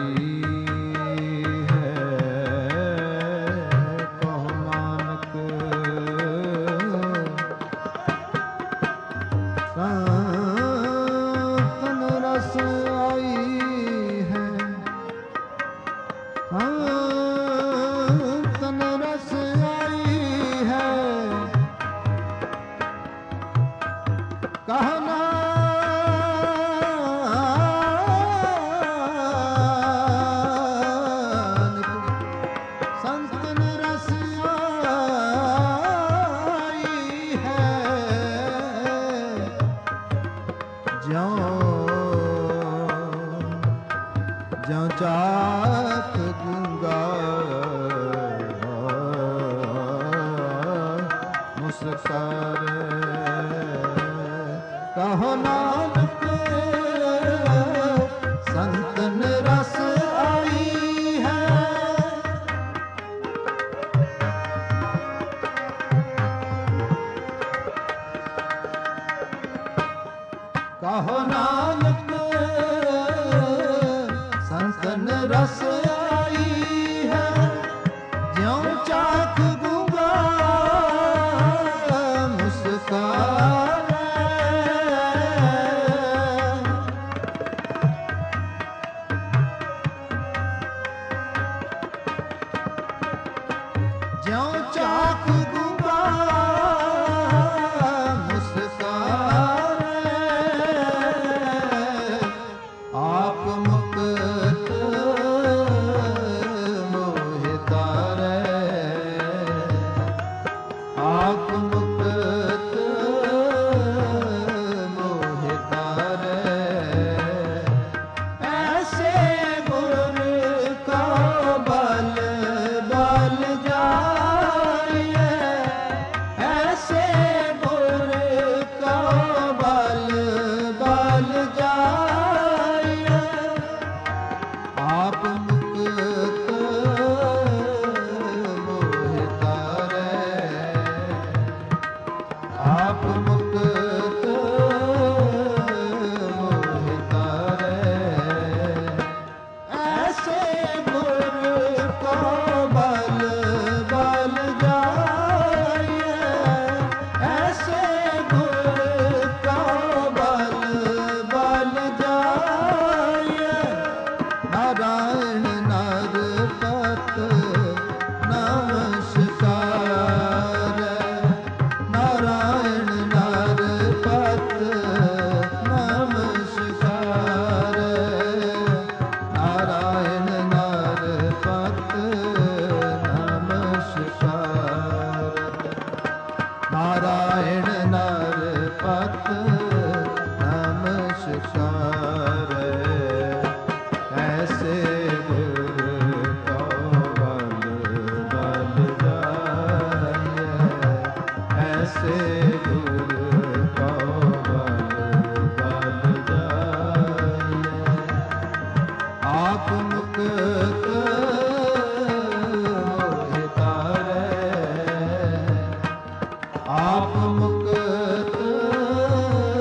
ਜਾਂ ਚਾਖ ਗੂੰਗਾ ਮੁਸਕਾਰੇ। ਕਹੋ ਨਾਨਕ ਸੰਤਨ ਰਸ ਆਈ ਹੈ। ਕਹੋ ਨਾਨਕ ਸੰਤਨ ਰਸ ਆਈ ਹੈ। ਜਿਉ ਚਾਖ ਗੂੰਗਾ ਮੁਸਕਾਰੇ। ਜਿਉ ਚਾਖ ਗੂੰਗਾ ਮੁਸਕਾਰੇ। ਆਪ ਮੁਕਤ ਮੋਹਿ ਤਾਰੈ। ਆਪ ਮੁਕਤ ਮੋਹਿ ਤਾਰੈ। ਐਸੇ ਗੁਰ ਕਾ ਬਲ ਬਲ ਜਾਈਐ। ਐਸੇ ਗੁਰ ਕਾ ਬਲ ਬਲ ਜਾਈਐ। ਆਪ ਮੁਕਤ ਮੋਹਿ ਤਾਰੈ। ਆਪ ਮੁਕਤ ਮੋਹਿ ਤਾਰੈ। ਐਸੇ ਗੁਰ ਕੋ ਬਲ ਬਲ ਜਾਈਐ। ਐਸੇ ਗੁਰ ਕੋ ਬਲ ਬਲ ਜਾਈਐ। ਨਾਰਾਇਣ ਨਰ ਪਤ ਨਮਸਕਾਰ। ਨਾਰਾਇਣ ਨਰ ਪਤ ਨਮਸਕਾਰ। ਨਾਰਾਇਣ ਨਰ ਪਤ ਨਮਸਕਾਰ। ਨਾਰਾਇਣ ਨਰ ਪਤ ਨਮਸਕਾਰ। ਐਸੇ ਗੁਰ ਕੋ ਬਲ ਬਲ ਜਾਈਐ। ਐਸੇ ਗੁਰ ਕੋ ਬਲ ਬਲ ਜਾਈਐ। ਆਪ ਮੁਕਤ ਮੋਹਿ ਤਾਰੈ। ਆਪ ਮੁਕਤ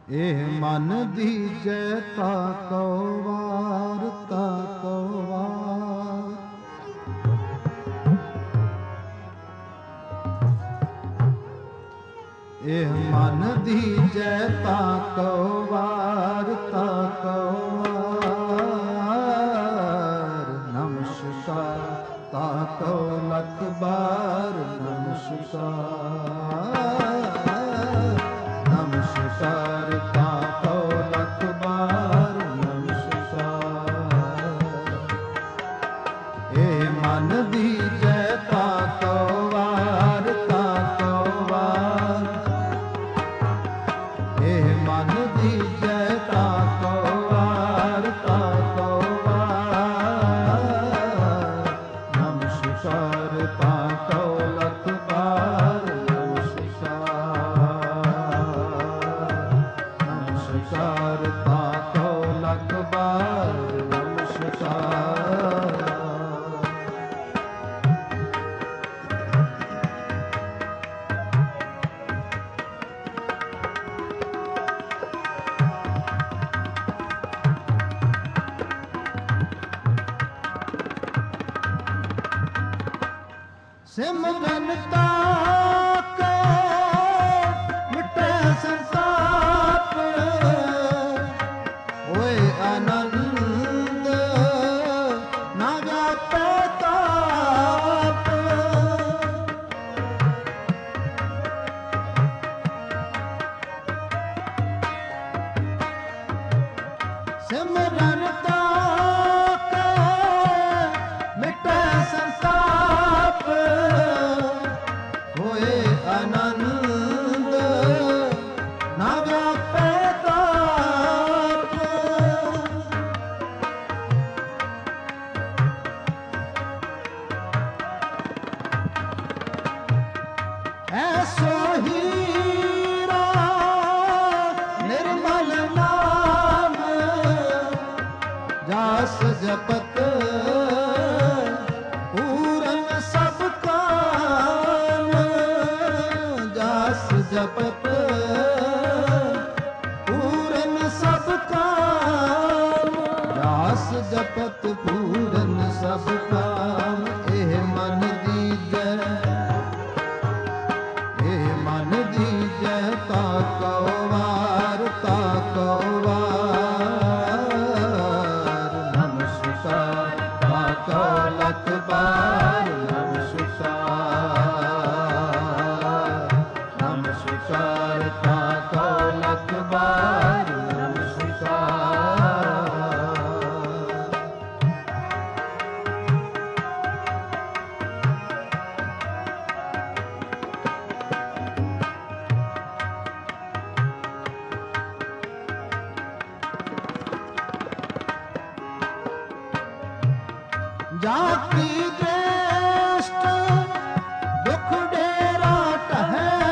ਇਹ ਮਨ ਦੀਜੈ ਤਾ ਕਉ ਵਾਰ, ਤਾ ਕਉ ਵਾਰ। ਇਹ ਮਨ ਦੀਜੈ ਤਾ ਕਉ ਵਾਰ, ਤਾ ਕਉ ਵਾਰ। ਨਮਸਕਾਰ ਤਾ ਕਉ ਲਖ ਬਾਰ, ਨਮਸਕਾਰ। ਨਮਸਕਾਰ ਤਾ ਕਉ ਲਖ ਬਾਰ, ਨਮਸਕਾਰ। ਇਹ ਮਨ ਦੀਜੈ ਤਾ ਕਉ ਵਾਰ, ਤਾ ਕਉ ਵਾਰ। ਇਹ ਮਨ ਦੀਜੈ ਤਾ ਕਉ ਵਾਰ, ਤਾ ਕਉ ਵਾਰ। ਨਮਸਕਾਰ ਤਾ ਕਉ ਲਖ ਬਾਰ, ਨਮਸਕਾਰ। ਨਮਸਕਾਰ ਤਾ ਕਉ ਲਖ ਬਾਰ, ਨਮਸਕਾਰ। ਸਿਮਰਨ ਤਾਕ ਮਿਟੈ ਸੰਤਾਪ, ਹੋਏ ਆਨੰਦ ਨਾ ਜਾਪੈ ਤਾਪ। ਸਿਮਰਨ ਤਾਕ ਮਿਟੈ ਸੰਤਾਪ, ਹੋਏ ਆਨੰਦ ਨਾ ਜਾਪੈ ਤਾਪ। ਐਸੋ ਹੀਰਾ ਨਿਰਮਲ ਨਾਮ, ਜਾਸ ਜਪਤ ਪੂਰਨ ਸਭ ਕਾਮ। ਜਾਸ ਜਪਤ ਪੂਰਨ ਸਭ ਕਾਮ, ਜਾਸ ਜਪਤ ਪੂਰਨ ਸਭ ਕਾਮ। ਇਹ ਮਨ ਦੀਜੈ, ਇਹ ਮਨ ਦੀਜੈ ਤਾ ਕਉ ਵਾਰ, ਤਾ ਕਉ ਵਾਰ। ਨਮਸਕਾਰ ਤਾ ਕਉ ਲਖ ਬਾਰ, ਨਮਸਕਾਰ। ਨਮਸਕਾਰ ਤਾ ਕਉ ਲਖ ਬਾਰ, ਨਮਸਕਾਰ। ਜਾਤੀ ਦ੍ਰਿਸ਼ਟ ਦੁਖ ਡੇਰਾ ਟਹੈ,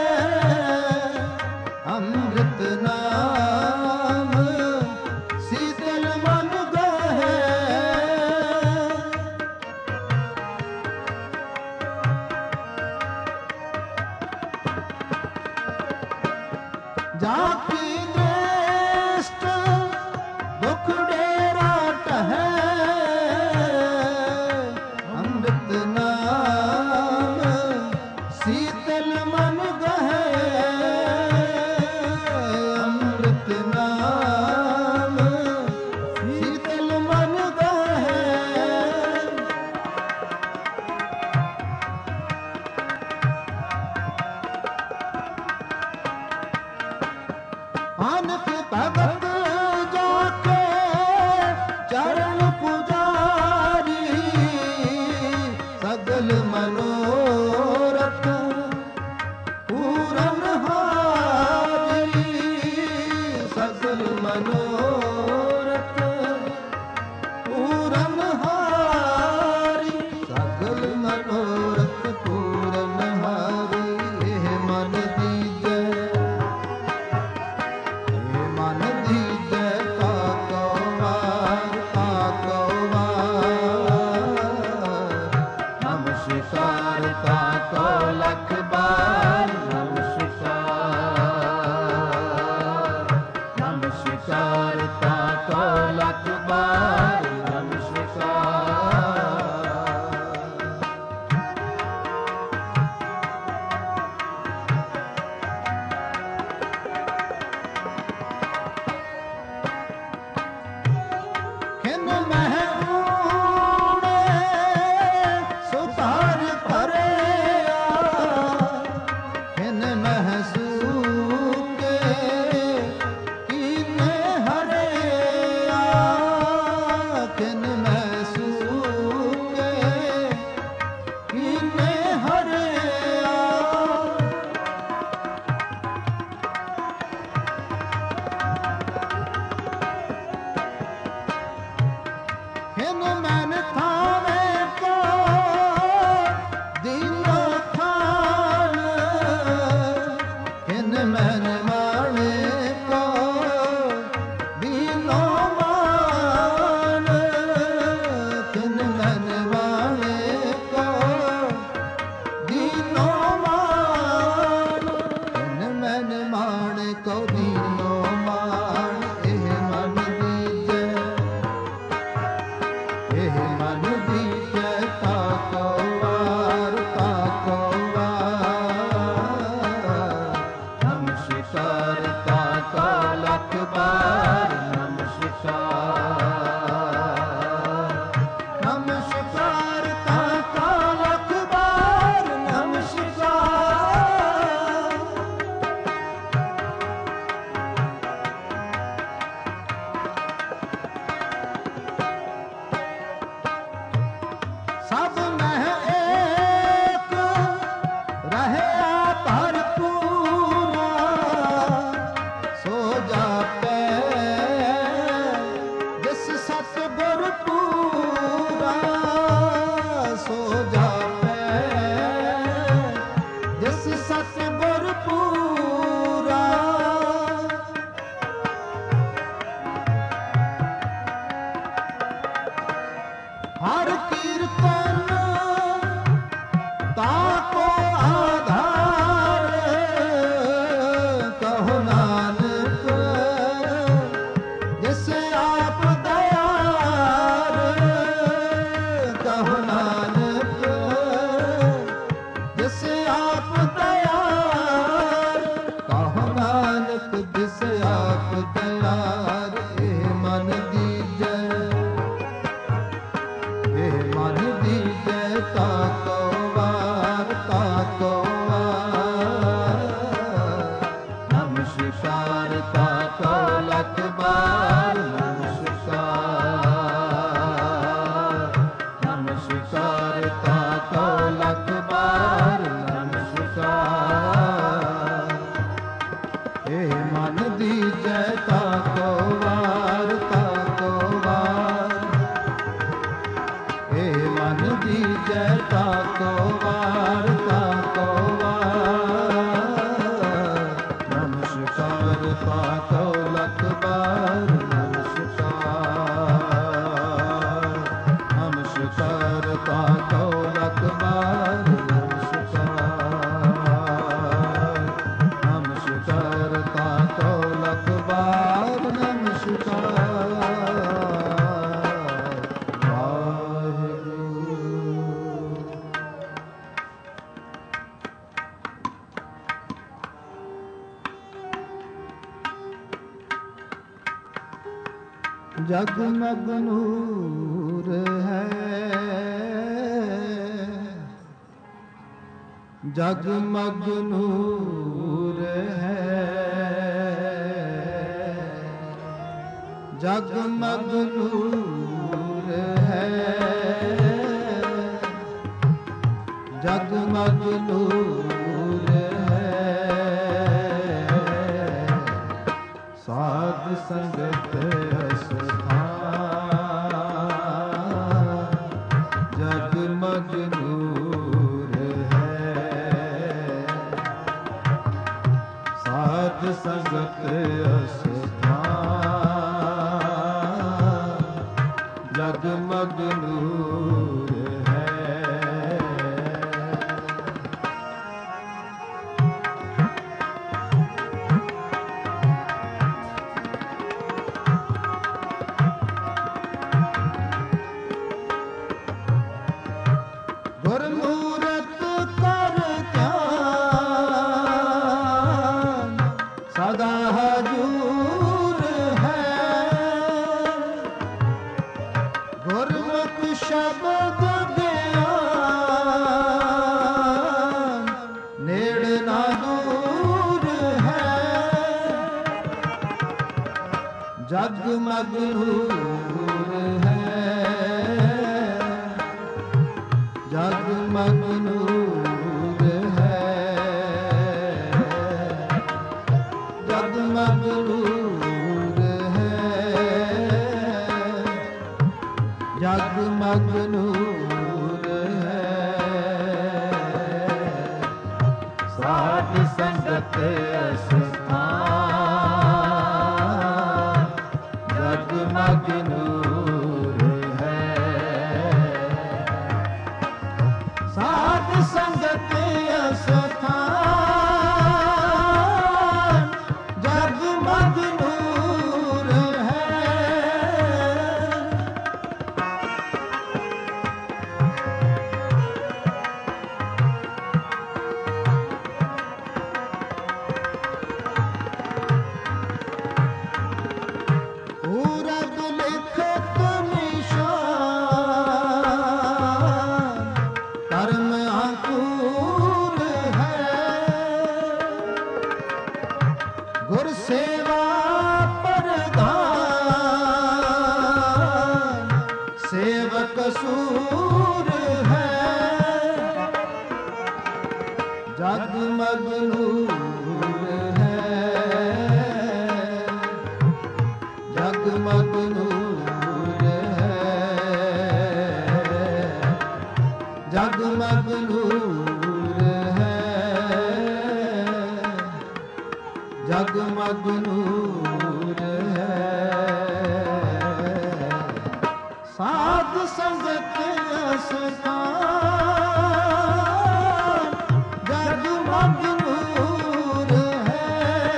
ਅੰਮ੍ਰਿਤ ਨਾਮ ਸੀਤਲ ਮਨ ਗਹੈ। ਜਾਤੀ ਦ੍ਰਿਸ਼ਟ ਦੁਖ ਡੇਰਾ ਟਹੈ, हिन मन थावे को दीनो थान, हिन मन माने को दीनो मान, हिन मन माने को दीनो मान, हिन मन माने को दीनो मान। एह मन दीजै, एह मन दीजै ताको वार, ताको वार। नमस्कार ताको लख बार, नमस्कार। नमस्कार ताको लख बार, नमस्कार। सब मह एक रहया भरपूरा, सो जापै जिस सतगुर पूरा, सो जापै जिस सतगुर पूरा। हर कीर्तन ताको आधार, कहो नानक जिस आप दयार, कहो नानक जिस आप दयार, कहो नानक जिस आप दयार। ए मन दीजै, एह मन दीजै ताको वार, ताको वार। नमस्कार ताको लख बार, नमस्कार। नमस्कार ताको लख बार, नमस्कार। एह मन दीजै ताको वार, ताको वार। ए मन दीजै ताको वार, ताको वार। नमस्कार ताको लख बार, नमस्कार। नमस्कार ताको लख बार, नमस्कार। नमस्कार ताको लख बार, नमस्कार। जगमग नूर है, जगमग नूर है, जगमग नूर है, जगमग नूर है। साध संगत जगमग नूर है, साध संगत अस्थान, जगमग नूर है। गुरमूरत कर ध्यान सदा हजूर है, गुरमुख शब्द ज्ञान नेड़ ना दूर है। जगमग नूर है, जगमग नूर है, जगमग नूर है, जगमग नूर है साध संगत स्थान जगमग नूर है साध संगत स्थान जगमग नूर है कसूर है जगमग नूर है जगमग नूर है जगमग नूर है जगमग नूर है साध संगत स्थान जगमग नूर है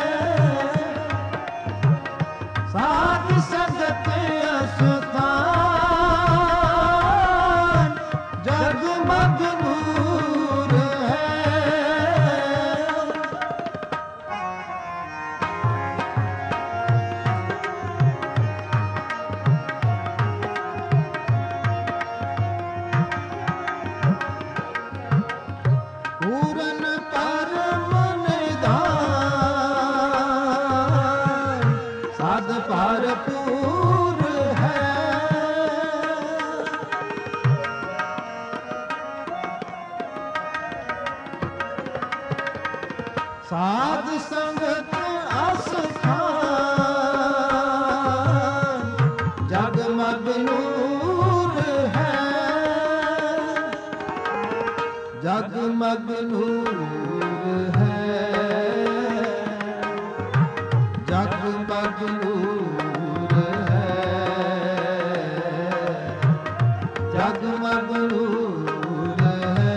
साध संगत स्थान जगमग नूर है पूरन परम निधान साध भरपूर है साध संगत आस्थान जगमग नूर है जगमग नूर है जगमग नूर है जगमग नूर है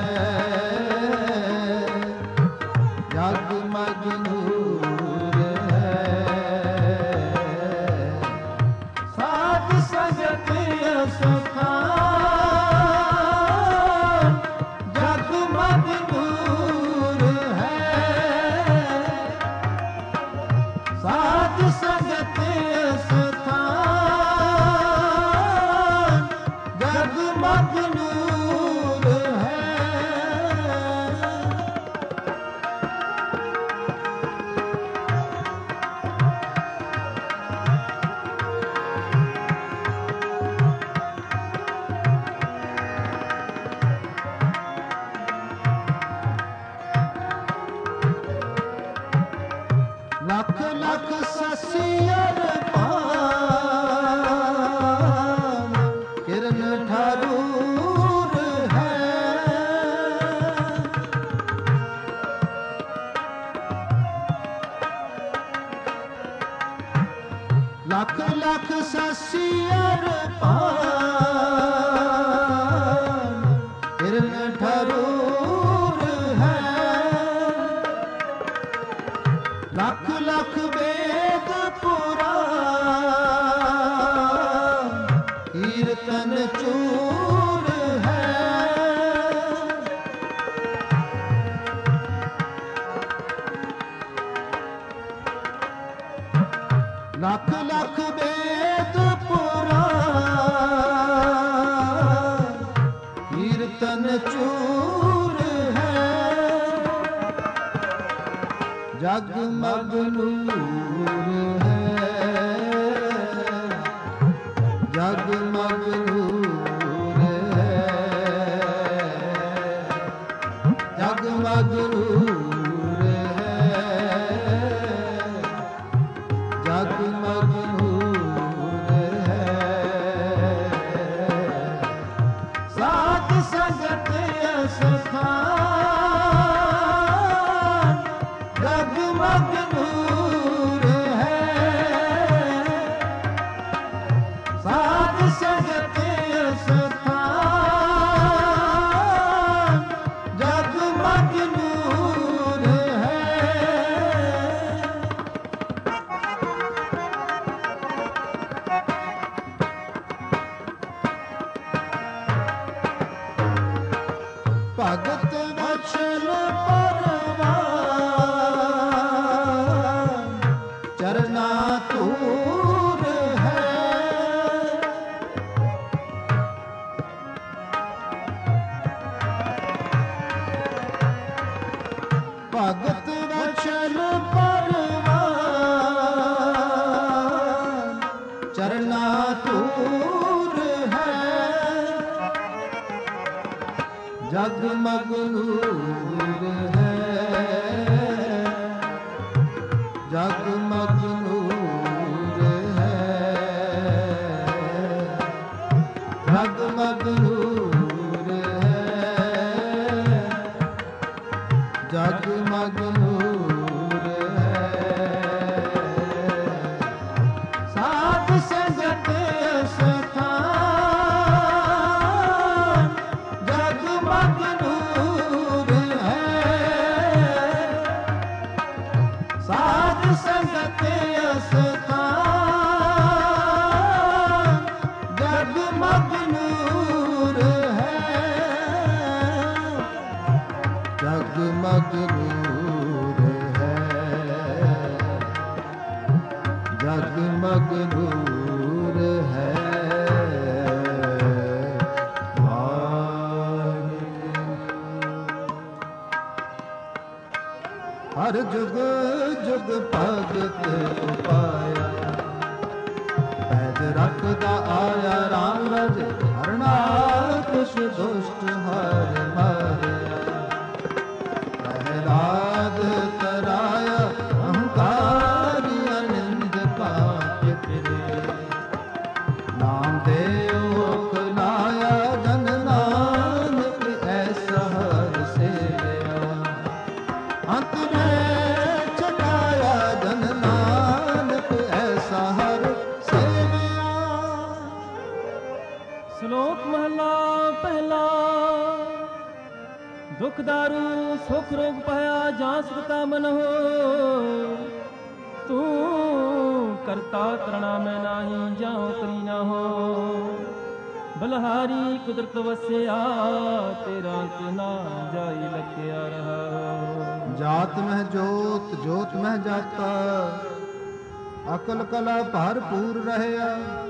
जगमग नूर है साध संगत स्थान जगमग नूर है साध संगत स्थान जगमग नूर है लख लख ससियर पान किरण ठारूर है लख लख ससियर पान किरण ठारूर है लख लख वेद पुराण कीर्तन चूर है लख लख वेद पुराण कीर्तन चूर है जगमग नूर है जगमग नूर है जगमग नूर है जगमग नूर है ਭਗਤ ਵਚਨ ਪਰਵਾਨ ਚਰਨਾ ਧੂਰ ਹੈ। ਭਗਤ ਵਚਨ ਪਰਵਾਨ ਚਰਨਾ ਧੂਰ ਹੈ। ਜਗਮਗ ਨੂਰ ਹੈ, ਜਗਮਗ ਨੂਰ ਹੈ, ਜਗਮਗ ਨੂਰ ਹੈ, ਜਗਮਗ ਨੂਰ ਹੈ। ਸਾਧ ਸੰਗਤ ਸਥਾਨ ਜਗਮਗ ਨੂਰ ਹੈ। ਸਾਧ ਸੰਗਤ ਸਥਾਨ ਜਗਮਗ ਨੂਰ ਹੈ। ਜਗਮਗ ਨੂਰ ਹੈ, ਜਗਮਗ ਨੂਰ ਹੈ। ਹਰ ਜੁਗ ਜੁਗ ਭਗਤ ਉਪਾਇਆ, ਪੈਜ ਰੱਖਦਾ ਆਇਆ ਰਾਮ ਰਜ ਹਰਣਾ ਕੁਛ ਦੁਸ਼ਟ ਹਰ ਮਾਰਿਆ। ਪ੍ਰਹਿਲਾਦ ਤਰਾਇਆ ਅਹੰਕਾਰੀ ਅਨੰਦ ਪਾਪ ਫਿਰੇ। ਨਾਮ ਦੇਵ ਲਾਇਆ ਜਨ ਨਾਨਕ ਐਸਾ ਹਰ ਸੇਵਿਆ। ਅੰਤ ਮੈਂ ਚਕਾਇਆ ਜਨ ਨਾਨਕ ਐਸਾ ਹਰ ਸੇਵਿਆ।
ਸ਼ਲੋਕ ਮਹਲਾ ਪਹਿਲਾ। ਦੁਖ ਦਾਰੂ ਸੁਖ ਰੋਗ ਪਾਇਆ ਜਾਂ ਸੁਖਤਾ ਮਨ ਹੋ। ਤੂੰ ਕਰਤਾ ਕਰਣਾ ਮੈਂ ਨਾਹੀ ਜਾਉ ਕਰੀ ਨਾ ਹੋ। ਬਲਹਾਰੀ ਕੁਦਰਤ ਵਸਿਆ ਤੇਰਾ ਅੰਤ ਨਾ ਜਾਈ ਲਖਿਆ ਰਹਾ।
ਜਾਤ ਮਹਿ ਜੋਤ ਜੋਤ ਮਹਿ ਜਾਤਾ, ਅਕਲ ਕਲਾ ਭਰਪੂਰ ਰਹਿਆ।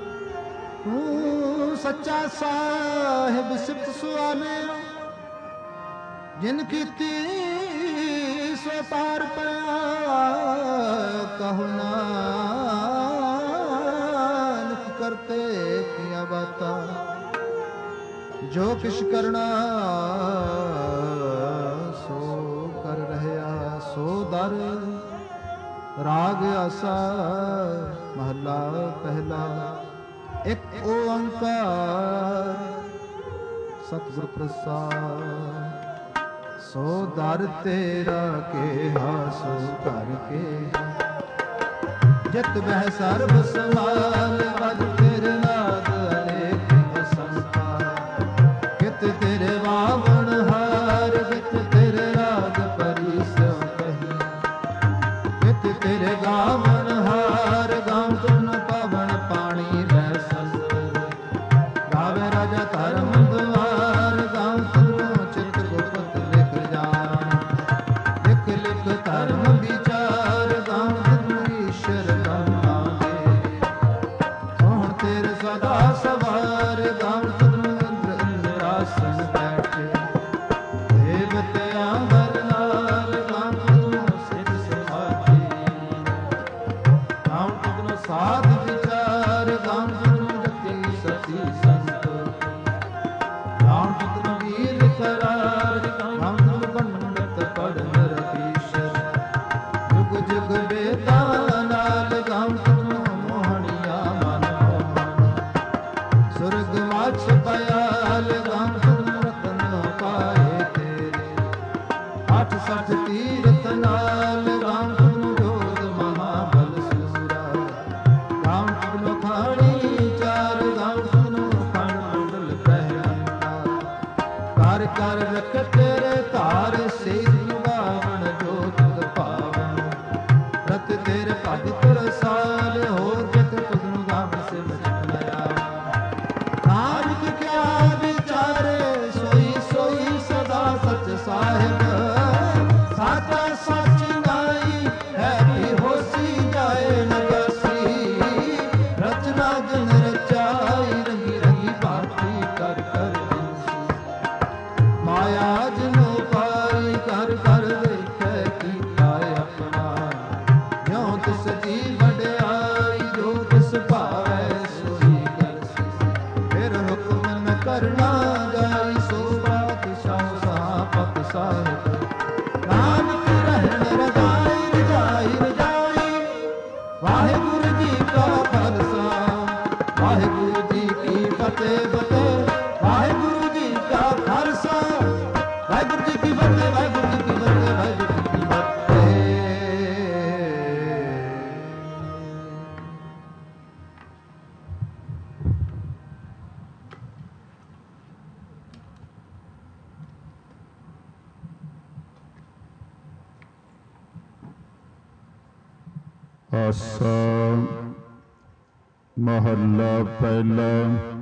ਤੂੰ ਸੱਚਾ ਸਾਹਿਬ ਸਿਫਤ ਸੁਆਮਿਆ। ਜਿਨ ਕੀਤੀ ਸੋ ਪਾਰ ਪਿਆ। ਕਹੋ ਨਾਨਕ ਕਰਤੇ ਕੀਆ ਬਾਤਾ। ਜੋ ਕਿਛ ਕਰਨਾ ਸੋ ਕਰ ਰਹਿਆ। ਸੋ ਦਰ ਰਾਗ ਆਸਾ ਮਹਲਾ ਪਹਿਲਾ। ਇੱਕ ਓੰਕਾਰ ਸਤਿਗੁਰ ਪ੍ਰਸਾਦ। ਸੋ ਦਰ ਤੇਰਾ ਕੇਹਾ ਸੋ ਕਰ ਕੇ। ਜਿਤ ਬਹਿ ਸਰਬ ਸਮਾਲ ਵਜ ਤੇਰੇ ਨਾਦ ਅਨੇਕ ਅਸੰਖਾ। ਕਿਤ ਤੇਰੇ ਵਾਵਣ ਹਾਰ ਕਿਤ ਤੇਰੇ ਰਾਗ ਪਰਿਸੋ ਕਹੀ। ਕਿਤ ਤੇਰੇ ਗਾਵਣ ਹਾਰ ਗਾਉ ਤੁਨ ਪਵਨ ਪਾਣੀ ਬੈ ਸੰਤਰ। ਗਾਵੇ ਰਾਜਾ ਧਰਮ ਦੁਆਰ ਗਾਉ ਤੁਨ ਚਿਤ ਗੁਪਤ ਲਿਖ ਜਾਨ। ਲਿਖ ਲਿਖ ਧਰਮ ਵਿਚਾਰ ਗਾਉ ਤੁਨ ਈਸ਼ਰ ਬ੍ਰਹਮਾ ਦੇ। ਸੋਹਣ ਤੇਰੇ ਸਦਾ ਸਵਾਰ ਗਾਉ ਤੁਨ ਇੰਦਰ ਇੰਦਰਾਸਨ ਬੈਠੇ। ਦੇਵਤਿਆਂ ਅੰਬਰ ਨਾਲ ਗਾਉ ਤੁਨ ਸਿਧ ਸਮਾਧੀ। ਗਾਉ ਤੁਨ ਸਾਧ ਵਿਚਾਰ ਗਾਉ ਤੁਨ ਜਤੀ ਸਤੀ ਸੰਤ। ਗਾਉ ਤੁਨ ਵੀਰ करार गम पंडित पढ़ रतीशर। जुग जुग बेदा नाल गम मोहनिया मन मोहन। सुरग माछ पयाल गम रतन पाए तेरे। अठ सठ तीरथ नाल गम जोग महाबल सूरा। गम खाणी चार गम खंड मंडल पहलंगा। कर कर रख तेरे धार से बावण जोत पावन। रत तेरे भगत रसाल हो जत तुझनु गावन से बचत नया। नानक क्या विचारे सोई सोई सदा सच ਫਿਰ ਹੁਕਮ ਨ ਕਰਨਾ ਜਾਈ, ਸੋ ਪਾਤਸ਼ਾਹ ਸਾਪਤ ਸਾਹਿਬ ਨਾਨਕ ਰਹਿਣ ਰਜਾਈ ਰਜਾਈ ਰਜਾਈ। ਵਾਹਿਗੁਰੂ ਜੀ ਕਾ ਖਾਲਸਾ ਵਾਹਿਗੁਰੂ ਜੀ ਕੀ ਫਤਿਹ ਫਤਿਹ। ਵਾਹਿਗੁਰੂ ਜੀ ਕਾ ਖਾਲਸਾ ਵਾਹਿਗੁਰੂ ਜੀ ਕੀ ਫਤਿਹ ਵਾਹਿਗੁਰੂ ਜੀ ਕੀ ਫਤਿਹ ਵਾਹਿਗੁਰੂ ਜੀ ਕੀ ਫਤਿਹ।
ਆਸਾ ਮਹੱਲਾ ਪਹਿਲਾ।